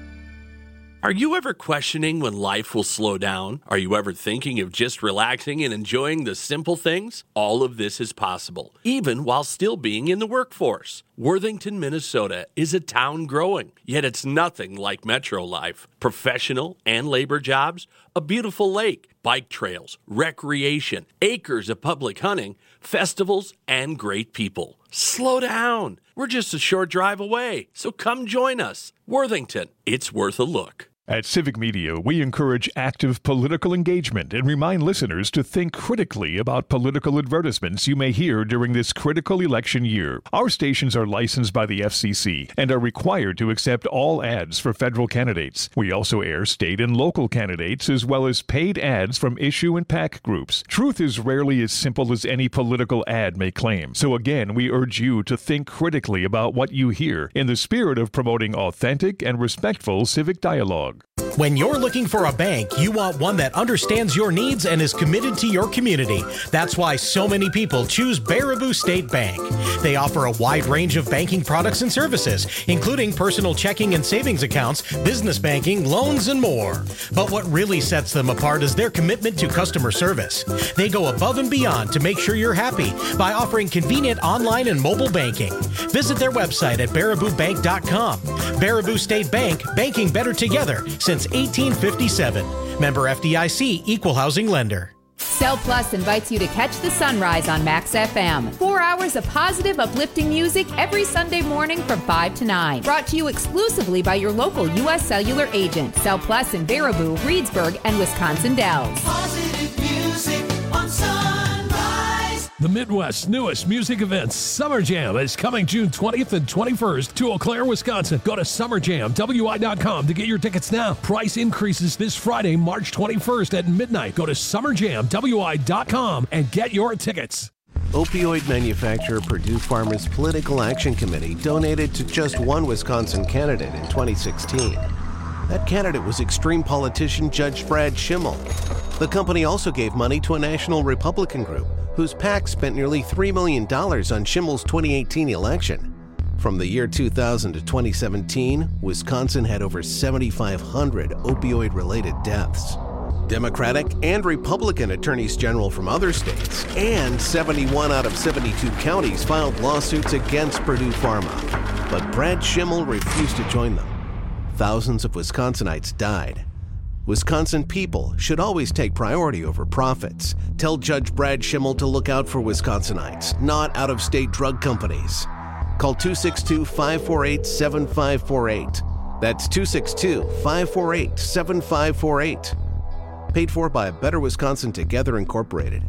Are you ever questioning when life will slow down? Are you ever thinking of just relaxing and enjoying the simple things? All of this is possible, even while still being in the workforce. Worthington, Minnesota is a town growing, yet it's nothing like metro life. Professional and labor jobs, a beautiful lake, bike trails, recreation, acres of public hunting, festivals, and great people. Slow down. We're just a short drive away, so come join us. Worthington, it's worth a look. At Civic Media, we encourage active political engagement and remind listeners to think critically about political advertisements you may hear during this critical election year. Our stations are licensed by the F C C and are required to accept all ads for federal candidates. We also air state and local candidates as well as paid ads from issue and PAC groups. Truth is rarely as simple as any political ad may claim. So again, we urge you to think critically about what you hear in the spirit of promoting authentic and respectful civic dialogue. When you're looking for a bank, you want one that understands your needs and is committed to your community. That's why so many people choose Baraboo State Bank. They offer a wide range of banking products and services, including personal checking and savings accounts, business banking, loans, and more. But what really sets them apart is their commitment to customer service. They go above and beyond to make sure you're happy by offering convenient online and mobile banking. Visit their website at baraboo bank dot com. Baraboo State Bank, banking better together since eighteen fifty-seven. Member F D I C, Equal Housing Lender. Cell Plus invites you to catch the sunrise on Max F M. Four hours of positive, uplifting music every Sunday morning from five to nine. Brought to you exclusively by your local U S Cellular agent. Cell Plus in Baraboo, Reedsburg, and Wisconsin Dells. Positive music on Sunrise. The Midwest's newest music event, Summer Jam, is coming June twentieth and twenty-first to Eau Claire, Wisconsin. Go to summer jam w i dot com to get your tickets now. Price increases this Friday, March twenty-first at midnight. Go to summer jam w i dot com and get your tickets. Opioid manufacturer Purdue Pharma's Political Action Committee donated to just one Wisconsin candidate in twenty sixteen. That candidate was extreme politician Judge Brad Schimmel. The company also gave money to a national Republican group whose PAC spent nearly three million dollars on Schimmel's twenty eighteen election. From the year two thousand to twenty seventeen, Wisconsin had over seventy-five hundred opioid-related deaths. Democratic and Republican attorneys general from other states and seventy-one out of seventy-two counties filed lawsuits against Purdue Pharma. But Brad Schimmel refused to join them. Thousands of Wisconsinites died. Wisconsin people should always take priority over profits. Tell Judge Brad Schimmel to look out for Wisconsinites, not out-of-state drug companies. Call two six two, five four eight, seven five four eight. That's two six two, five four eight, seven five four eight. Paid for by Better Wisconsin Together Incorporated.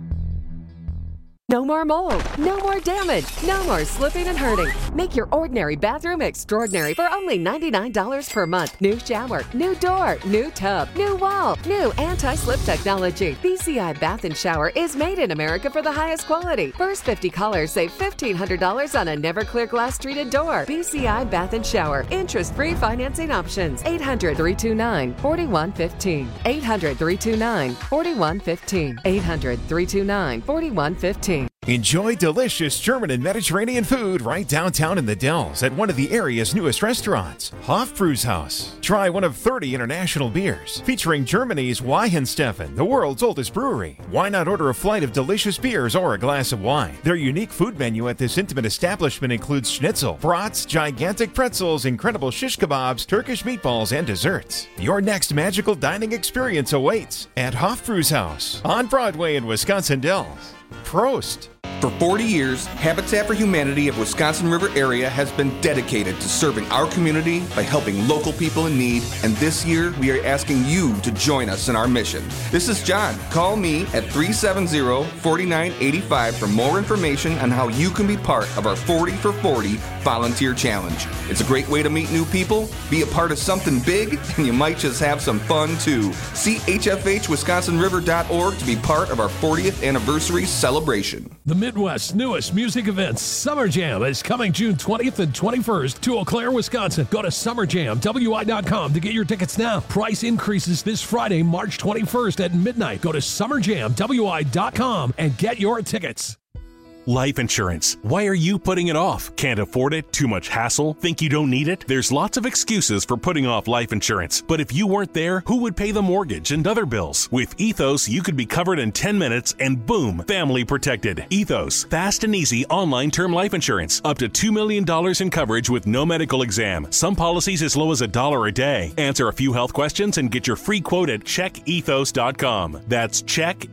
No more mold, no more damage, no more slipping and hurting. Make your ordinary bathroom extraordinary for only ninety-nine dollars per month. New shower, new door, new tub, new wall, new anti-slip technology. B C I Bath and Shower is made in America for the highest quality. First fifty callers save fifteen hundred dollars on a Never-Clear glass treated door. B C I Bath and Shower. Interest-free financing options. eight hundred, three two nine, four one one five. eight hundred, three two nine, four one one five. eight hundred, three two nine, four one one five. Enjoy delicious German and Mediterranean food right downtown in the Dells at one of the area's newest restaurants, Hofbrauhaus. Try one of thirty international beers featuring Germany's Weihenstephan, the world's oldest brewery. Why not order a flight of delicious beers or a glass of wine? Their unique food menu at this intimate establishment includes schnitzel, brats, gigantic pretzels, incredible shish kebabs, Turkish meatballs, and desserts. Your next magical dining experience awaits at Hofbrauhaus on Broadway in Wisconsin Dells. Prost! For forty years, Habitat for Humanity of Wisconsin River area has been dedicated to serving our community by helping local people in need, and this year we are asking you to join us in our mission. This is John. Call me at three seven zero, four nine eight five for more information on how you can be part of our forty for forty volunteer challenge. It's a great way to meet new people, be a part of something big, and you might just have some fun too. See h f h wisconsin river dot org to be part of our fortieth anniversary celebration. The Midwest's newest music event, Summer Jam, is coming June twentieth and twenty-first to Eau Claire, Wisconsin. Go to summer jam w i dot com to get your tickets now. Price increases this Friday, March twenty-first at midnight. Go to summer jam w i dot com and get your tickets. Life insurance. Why are you putting it off? Can't afford it? Too much hassle? Think you don't need it? There's lots of excuses for putting off life insurance. But if you weren't there, who would pay the mortgage and other bills? With Ethos, you could be covered in ten minutes and boom, family protected. Ethos, fast and easy online term life insurance. Up to two million dollars in coverage with no medical exam. Some policies as low as a dollar a day. Answer a few health questions and get your free quote at check ethos dot com. That's check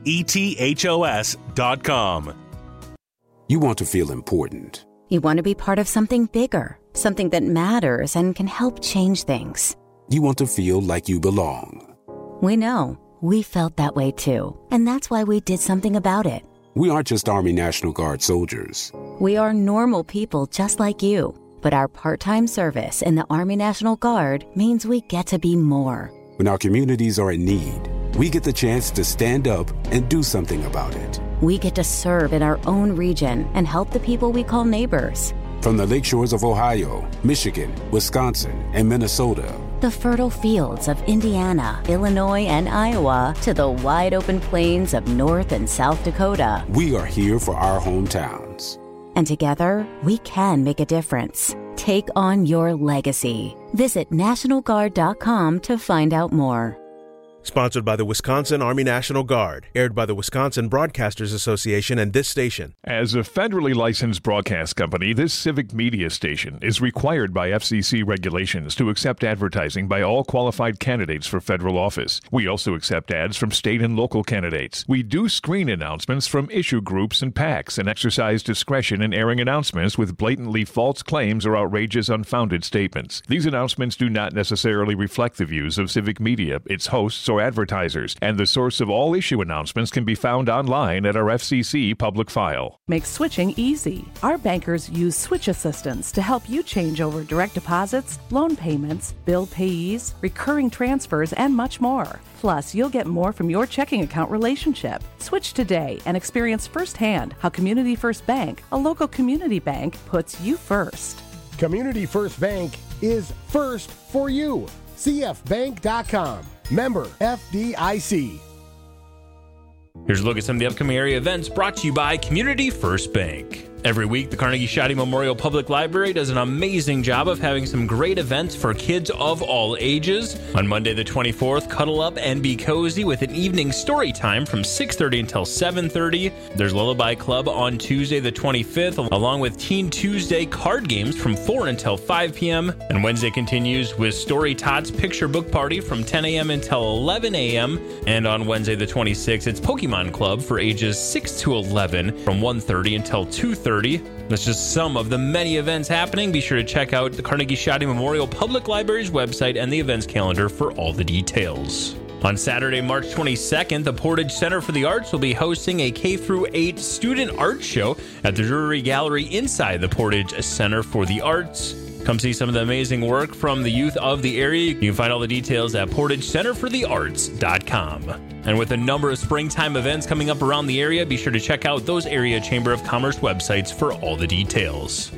ethos dot com. You want to feel important. You want to be part of something bigger, something that matters and can help change things. You want to feel like you belong. We know. We felt that way too. And that's why we did something about it. We aren't just Army National Guard soldiers. We are normal people just like you. But our part-time service in the Army National Guard means we get to be more. When our communities are in need, we get the chance to stand up and do something about it. We get to serve in our own region and help the people we call neighbors. From the lakeshores of Ohio, Michigan, Wisconsin, and Minnesota, the fertile fields of Indiana, Illinois, and Iowa, to the wide open plains of North and South Dakota, we are here for our hometowns. And together, we can make a difference. Take on your legacy. Visit national guard dot com to find out more. Sponsored by the Wisconsin Army National Guard. Aired by the Wisconsin Broadcasters Association and this station. As a federally licensed broadcast company, this civic media station is required by F C C regulations to accept advertising by all qualified candidates for federal office. We also accept ads from state and local candidates. We do screen announcements from issue groups and PACs and exercise discretion in airing announcements with blatantly false claims or outrageous, unfounded statements. These announcements do not necessarily reflect the views of Civic Media, its hosts, or advertisers, and the source of all issue announcements can be found online at our F C C public file. Make switching easy. Our bankers use Switch Assistance to help you change over direct deposits, loan payments, bill payees, recurring transfers, and much more. Plus, you'll get more from your checking account relationship. Switch today and experience firsthand how Community First Bank, a local community bank, puts you first. Community First Bank is first for you. C F bank dot com. Member F D I C. Here's a look at some of the upcoming area events brought to you by Community First Bank. Every week, the Carnegie Shoddy Memorial Public Library does an amazing job of having some great events for kids of all ages. On Monday the twenty-fourth, cuddle up and be cozy with an evening story time from six thirty until seven thirty. There's Lullaby Club on Tuesday the twenty-fifth, along with Teen Tuesday card games from four until five p.m. And Wednesday continues with Story Tots Picture Book Party from ten a.m. until eleven a.m. And on Wednesday the twenty-sixth, it's Pokemon Club for ages six to eleven from one thirty until two thirty. That's just some of the many events happening. Be sure to check out the Carnegie Shoddy Memorial Public Library's website and the events calendar for all the details. On Saturday, March twenty-second, the Portage Center for the Arts will be hosting a K through eight student art show at the Drury Gallery inside the Portage Center for the Arts. Come see some of the amazing work from the youth of the area. You can find all the details at portage center for the arts dot com. And with a number of springtime events coming up around the area, be sure to check out those area Chamber of Commerce websites for all the details.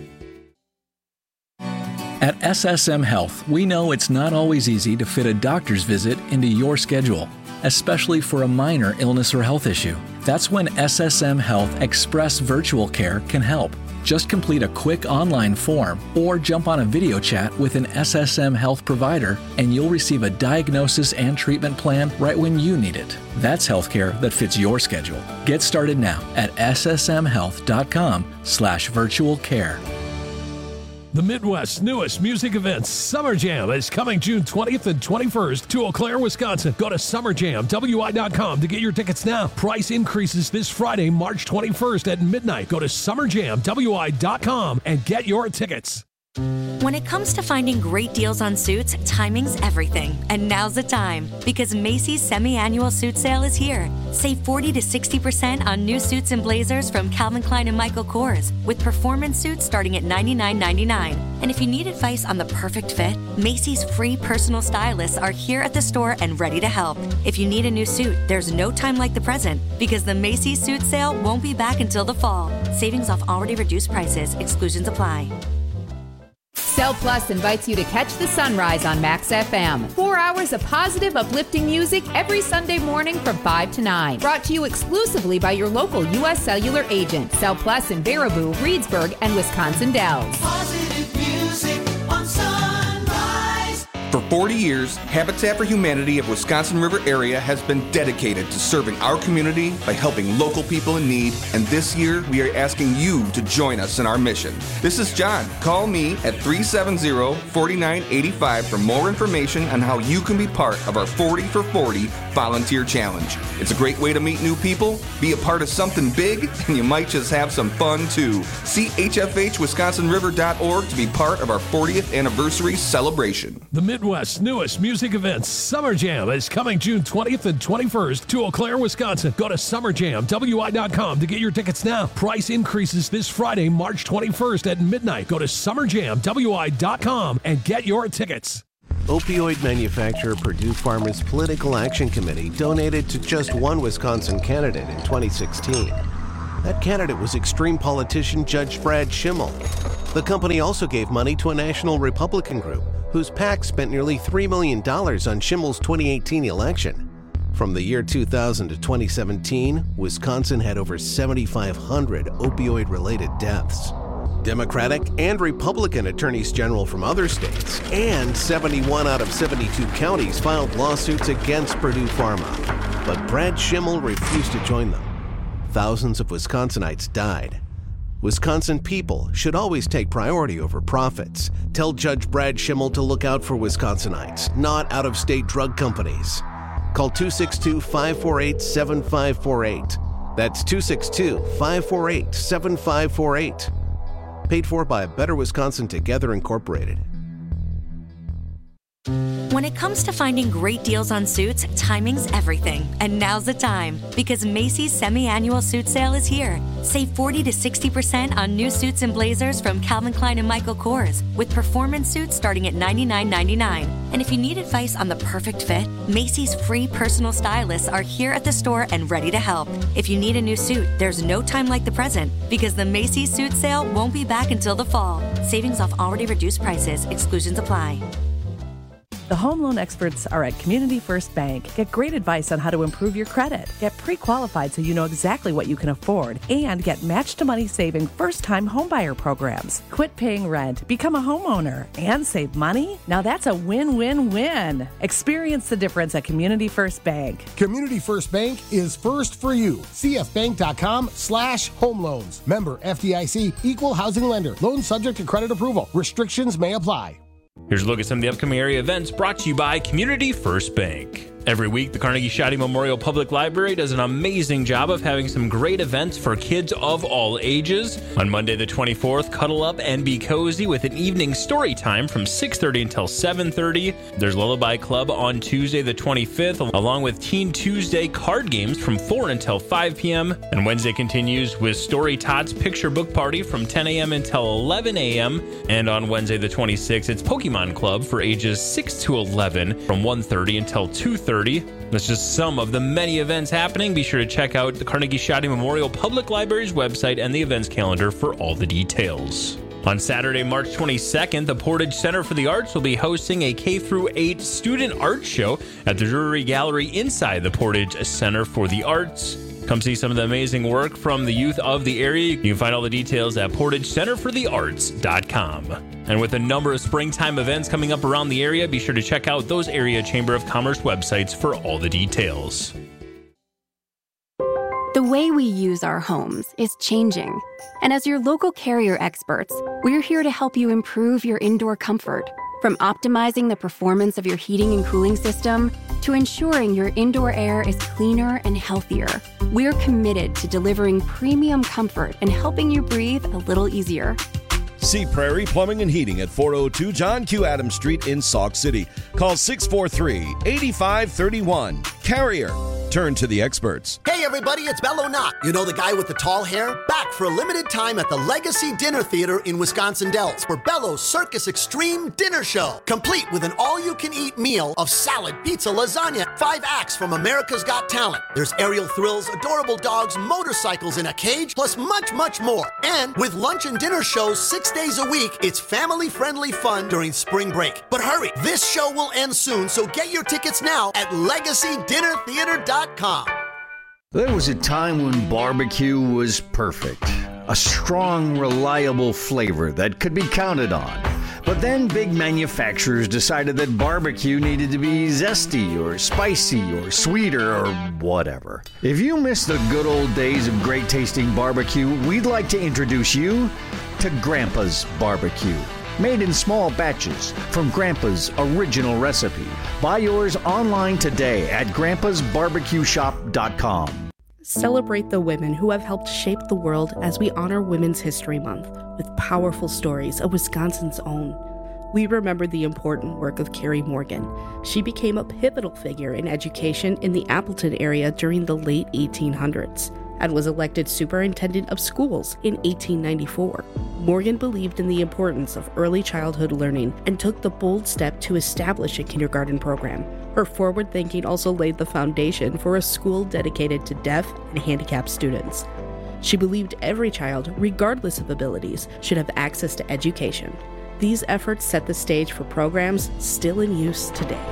At S S M Health, we know it's not always easy to fit a doctor's visit into your schedule, especially for a minor illness or health issue. That's when S S M Health Express Virtual Care can help. Just complete a quick online form or jump on a video chat with an S S M Health provider and you'll receive a diagnosis and treatment plan right when you need it. That's healthcare that fits your schedule. Get started now at S S M health dot com slash virtual care. The Midwest's newest music event, Summer Jam, is coming June twentieth and twenty-first to Eau Claire, Wisconsin. Go to summer jam W I dot com to get your tickets now. Price increases this Friday, March twenty-first at midnight. Go to summer jam W I dot com and get your tickets. When it comes to finding great deals on suits, timing's everything. And now's the time, because Macy's semi-annual suit sale is here. Save forty to sixty percent on new suits and blazers from Calvin Klein and Michael Kors, with performance suits starting at ninety-nine ninety-nine. And if you need advice on the perfect fit, Macy's free personal stylists are here at the store and ready to help. If you need a new suit, there's no time like the present, because the Macy's suit sale won't be back until the fall. Savings off already reduced prices. Exclusions apply. Cell Plus invites you to catch the sunrise on Max F M. Four hours of positive, uplifting music every Sunday morning from five to nine. Brought to you exclusively by your local U S Cellular agent. Cell Plus in Baraboo, Reedsburg, and Wisconsin Dells. Positive music on Sunrise. For forty years, Habitat for Humanity of Wisconsin River Area has been dedicated to serving our community by helping local people in need, and this year we are asking you to join us in our mission. This is John. Call me at three seven zero, four nine eight five for more information on how you can be part of our forty for forty volunteer challenge. It's a great way to meet new people, be a part of something big, and you might just have some fun too. See H F H wisconsin river dot org to be part of our fortieth anniversary celebration. The Midwest's newest music event, Summer Jam, is coming June twentieth and twenty-first to Eau Claire, Wisconsin. Go to summer jam W I dot com to get your tickets now. Price increases this Friday, March twenty-first at midnight. Go to summer jam W I dot com and get your tickets. Opioid manufacturer Purdue Pharma's Political Action Committee donated to just one Wisconsin candidate in twenty sixteen. That candidate was extreme politician Judge Brad Schimmel. The company also gave money to a national Republican group whose PAC spent nearly three million dollars on Schimmel's twenty eighteen election. From the year two thousand to twenty seventeen, Wisconsin had over seventy-five hundred opioid-related deaths. Democratic and Republican attorneys general from other states and seventy-one out of seventy-two counties filed lawsuits against Purdue Pharma. But Brad Schimmel refused to join them. Thousands of Wisconsinites died. Wisconsin people should always take priority over profits. Tell Judge Brad Schimmel to look out for Wisconsinites, not out-of-state drug companies. Call two six two, five four eight, seven five four eight. That's two six two, five four eight, seven five four eight. Paid for by Better Wisconsin Together Incorporated. When it comes to finding great deals on suits, timing's everything. And now's the time, because Macy's semi-annual suit sale is here. Save forty to sixty percent on new suits and blazers from Calvin Klein and Michael Kors, with performance suits starting at ninety-nine ninety-nine. And if you need advice on the perfect fit, Macy's free personal stylists are here at the store and ready to help. If you need a new suit, there's no time like the present, because the Macy's suit sale won't be back until the fall. Savings off already reduced prices. Exclusions apply. The home loan experts are at Community First Bank. Get great advice on how to improve your credit. Get pre-qualified so you know exactly what you can afford. And get match-to-money saving first-time homebuyer programs. Quit paying rent, become a homeowner, and save money? Now that's a win-win-win. Experience the difference at Community First Bank. Community First Bank is first for you. cfbank.com slash home loans. Member F D I C, equal housing lender. Loan subject to credit approval. Restrictions may apply. Here's a look at some of the upcoming area events brought to you by Community First Bank. Every week, the Carnegie Shaddy Memorial Public Library does an amazing job of having some great events for kids of all ages. On Monday the twenty-fourth, cuddle up and be cozy with an evening story time from six thirty until seven thirty. There's Lullaby Club on Tuesday the twenty-fifth, along with Teen Tuesday card games from four until five p.m. And Wednesday continues with Story Tots Picture Book Party from ten a.m. until eleven a.m. And on Wednesday the twenty-sixth, it's Pokemon Club for ages six to eleven from one thirty until two thirty. That's just some of the many events happening. Be sure to check out the Carnegie Shaddy Memorial Public Library's website and the events calendar for all the details. On Saturday, March twenty-second, the Portage Center for the Arts will be hosting a K through eight student art show at the Drury Gallery inside the Portage Center for the Arts. Come see some of the amazing work from the youth of the area. You can find all the details at portage center for the arts dot com. And with a number of springtime events coming up around the area, be sure to check out those area Chamber of Commerce websites for all the details. The way we use our homes is changing. And as your local Carrier experts, we're here to help you improve your indoor comfort. From optimizing the performance of your heating and cooling system to ensuring your indoor air is cleaner and healthier, we're committed to delivering premium comfort and helping you breathe a little easier. See Prairie Plumbing and Heating at four oh two John Q. Adams Street in Sauk City. Call six four three, eight five three one. Carrier. Turn to the experts. Hey everybody, it's Bello Knott. You know the guy with the tall hair? Back for a limited time at the Legacy Dinner Theater in Wisconsin Dells for Bello's Circus Extreme Dinner Show. Complete with an all-you-can-eat meal of salad, pizza, lasagna, five acts from America's Got Talent. There's aerial thrills, adorable dogs, motorcycles in a cage, plus much, much more. And with lunch and dinner shows six days a week, it's family-friendly fun during spring break. But hurry, this show will end soon, so get your tickets now at legacy dinner theater dot com. There was a time when barbecue was perfect. A strong, reliable flavor that could be counted on. But then big manufacturers decided that barbecue needed to be zesty or spicy or sweeter or whatever. If you miss the good old days of great tasting barbecue, we'd like to introduce you to Grandpa's Barbecue. Made in small batches from Grandpa's original recipe. Buy yours online today at grandpas barbecue shop dot com. Celebrate the women who have helped shape the world as we honor Women's History Month with powerful stories of Wisconsin's own. We remember the important work of Carrie Morgan. She became a pivotal figure in education in the Appleton area during the late eighteen hundreds and was elected superintendent of schools in eighteen ninety-four. Morgan believed in the importance of early childhood learning and took the bold step to establish a kindergarten program. Her forward thinking also laid the foundation for a school dedicated to deaf and handicapped students. She believed every child, regardless of abilities, should have access to education. These efforts set the stage for programs still in use today.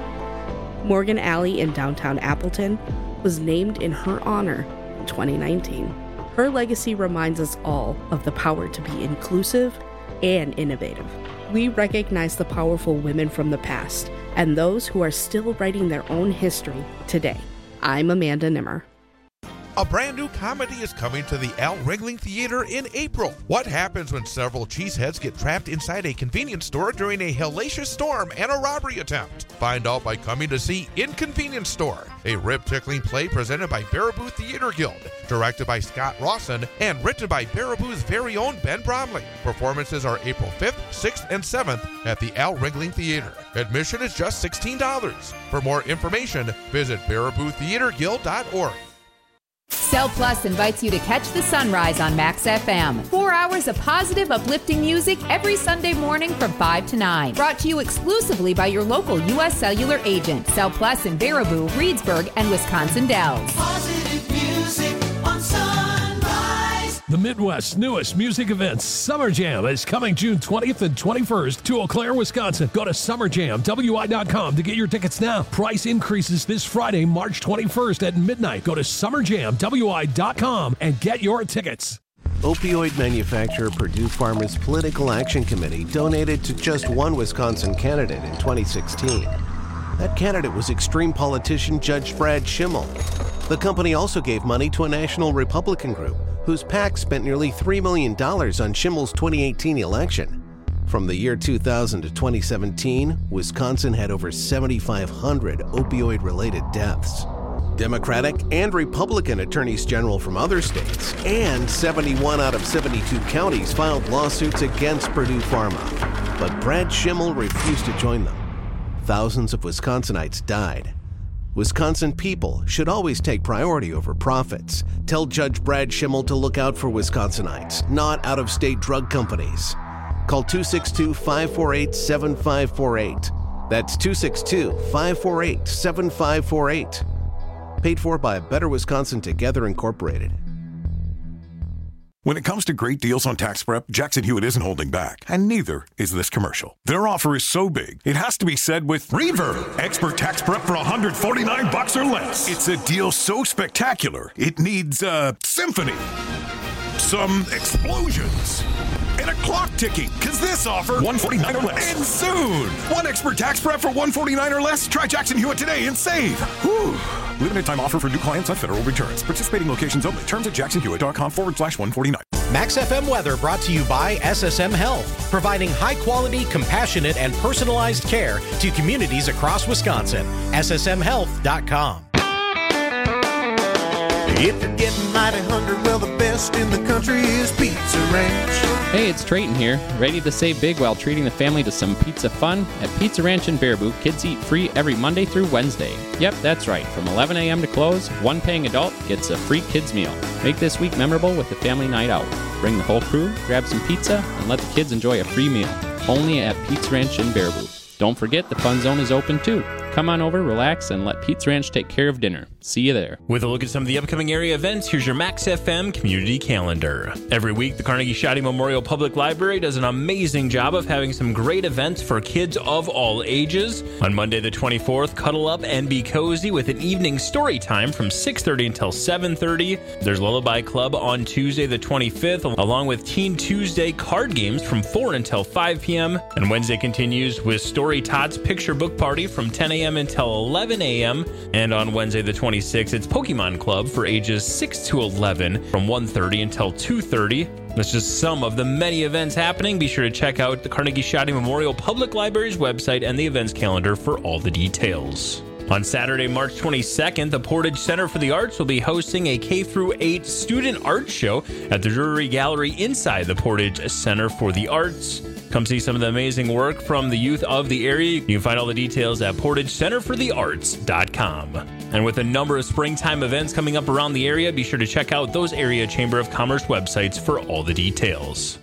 Morgan Alley in downtown Appleton was named in her honor in twenty nineteen. Her legacy reminds us all of the power to be inclusive and innovative. We recognize the powerful women from the past and those who are still writing their own history today. I'm Amanda Nimmer. A brand new comedy is coming to the Al Ringling Theater in April. What happens when several cheeseheads get trapped inside a convenience store during a hellacious storm and a robbery attempt? Find out by coming to see Inconvenience Store, a rib-tickling play presented by Baraboo Theater Guild, directed by Scott Rawson, and written by Baraboo's very own Ben Bromley. Performances are April fifth, sixth, and seventh at the Al Ringling Theater. Admission is just sixteen dollars. For more information, visit baraboo theater guild dot org. Cell Plus invites you to catch the sunrise on Max F M. Four hours of positive, uplifting music every Sunday morning from five to nine. Brought to you exclusively by your local U S Cellular agent. Cell Plus in Baraboo, Reedsburg, and Wisconsin Dells. Positive music on Sunrise. The Midwest's newest music events, Summer Jam, is coming June twentieth and twenty-first to Eau Claire, Wisconsin. Go to summer jam w i dot com to get your tickets now. Price increases this Friday, March twenty-first at midnight. Go to summer jam w i dot com and get your tickets. Opioid manufacturer Purdue Pharma's Political Action Committee donated to just one Wisconsin candidate in twenty sixteen. That candidate was extreme politician Judge Brad Schimmel. The company also gave money to a national Republican group whose PAC spent nearly three million dollars on Schimmel's twenty eighteen election. From the year two thousand to twenty seventeen, Wisconsin had over seventy-five hundred opioid-related deaths. Democratic and Republican attorneys general from other states and seventy-one out of seventy-two counties filed lawsuits against Purdue Pharma. But Brad Schimmel refused to join them. Thousands of Wisconsinites died. Wisconsin people should always take priority over profits. Tell Judge Brad Schimmel to look out for Wisconsinites, not out-of-state drug companies. Call two six two, five four eight, seven five four eight. That's two six two, five four eight, seven five four eight. Paid for by Better Wisconsin Together Incorporated. When it comes to great deals on tax prep, Jackson Hewitt isn't holding back, and neither is this commercial. Their offer is so big, it has to be said with Reverb, expert tax prep for one hundred forty-nine bucks or less. It's a deal so spectacular, it needs a symphony, some explosions, and a clock ticking, because this offer, one hundred forty-nine or less, ends soon. One expert tax prep for one hundred forty-nine or less? Try Jackson Hewitt today and save. Whew. Limited time offer for new clients on federal returns. Participating locations only. Terms at jackson hewitt dot com forward slash one forty-nine. Max F M weather brought to you by S S M Health, providing high-quality, compassionate, and personalized care to communities across Wisconsin. S S M health dot com. If you're getting mighty hungry, well, the best in the country is Pizza Ranch. Hey, it's Trayton here, ready to save big while treating the family to some pizza fun. At Pizza Ranch in Baraboo, kids eat free every Monday through Wednesday. Yep, that's right. From eleven a.m. to close, one paying adult gets a free kids meal. Make this week memorable with a family night out. Bring the whole crew, grab some pizza, and let the kids enjoy a free meal. Only at Pizza Ranch in Baraboo. Don't forget the fun zone is open too. Come on over, relax, and let Pizza Ranch take care of dinner. See you there. With a look at some of the upcoming area events, here's your Max F M community calendar. Every week, the Carnegie Shoddy Memorial Public Library does an amazing job of having some great events for kids of all ages. On Monday the twenty-fourth, cuddle up and be cozy with an evening story time from six thirty until seven thirty. There's Lullaby Club on Tuesday the twenty-fifth, along with Teen Tuesday card games from four until five p.m. And Wednesday continues with Story Tots Picture Book Party from ten a.m. until eleven a.m. And on Wednesday the twenty-sixth, it's Pokemon Club for ages six to eleven from one thirty until two thirty. That's just some of the many events happening. Be sure to check out the Carnegie Shoddy Memorial Public Library's website and the events calendar for all the details. On Saturday, March twenty-second, the Portage Center for the Arts will be hosting a K through eight student art show at the Drury Gallery inside the Portage Center for the Arts. Come see some of the amazing work from the youth of the area. You can find all the details at portage center for the arts dot com. And with a number of springtime events coming up around the area, be sure to check out those area Chamber of Commerce websites for all the details.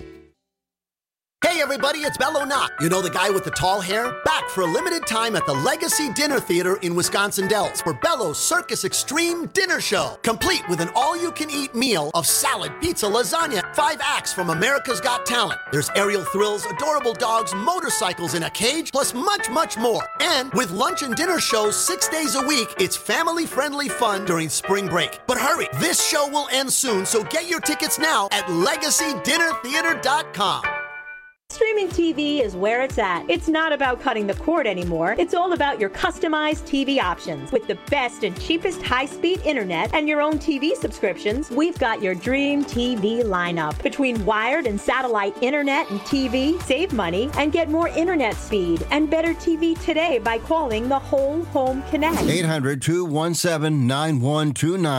Hey everybody, it's Bello Knock. You know the guy with the tall hair? Back for a limited time at the Legacy Dinner Theater in Wisconsin Dells for Bello's Circus Extreme Dinner Show. Complete with an all-you-can-eat meal of salad, pizza, lasagna, five acts from America's Got Talent. There's aerial thrills, adorable dogs, motorcycles in a cage, plus much, much more. And with lunch and dinner shows six days a week, it's family-friendly fun during spring break. But hurry, this show will end soon, so get your tickets now at legacy dinner theater dot com. Streaming T V is where it's at. It's not about cutting the cord anymore. It's all about your customized T V options. With the best and cheapest high-speed internet and your own T V subscriptions, we've got your dream T V lineup. Between wired and satellite internet and T V, save money and get more internet speed and better T V today by calling the Whole Home Connect. eight hundred, two one seven, nine one two nine.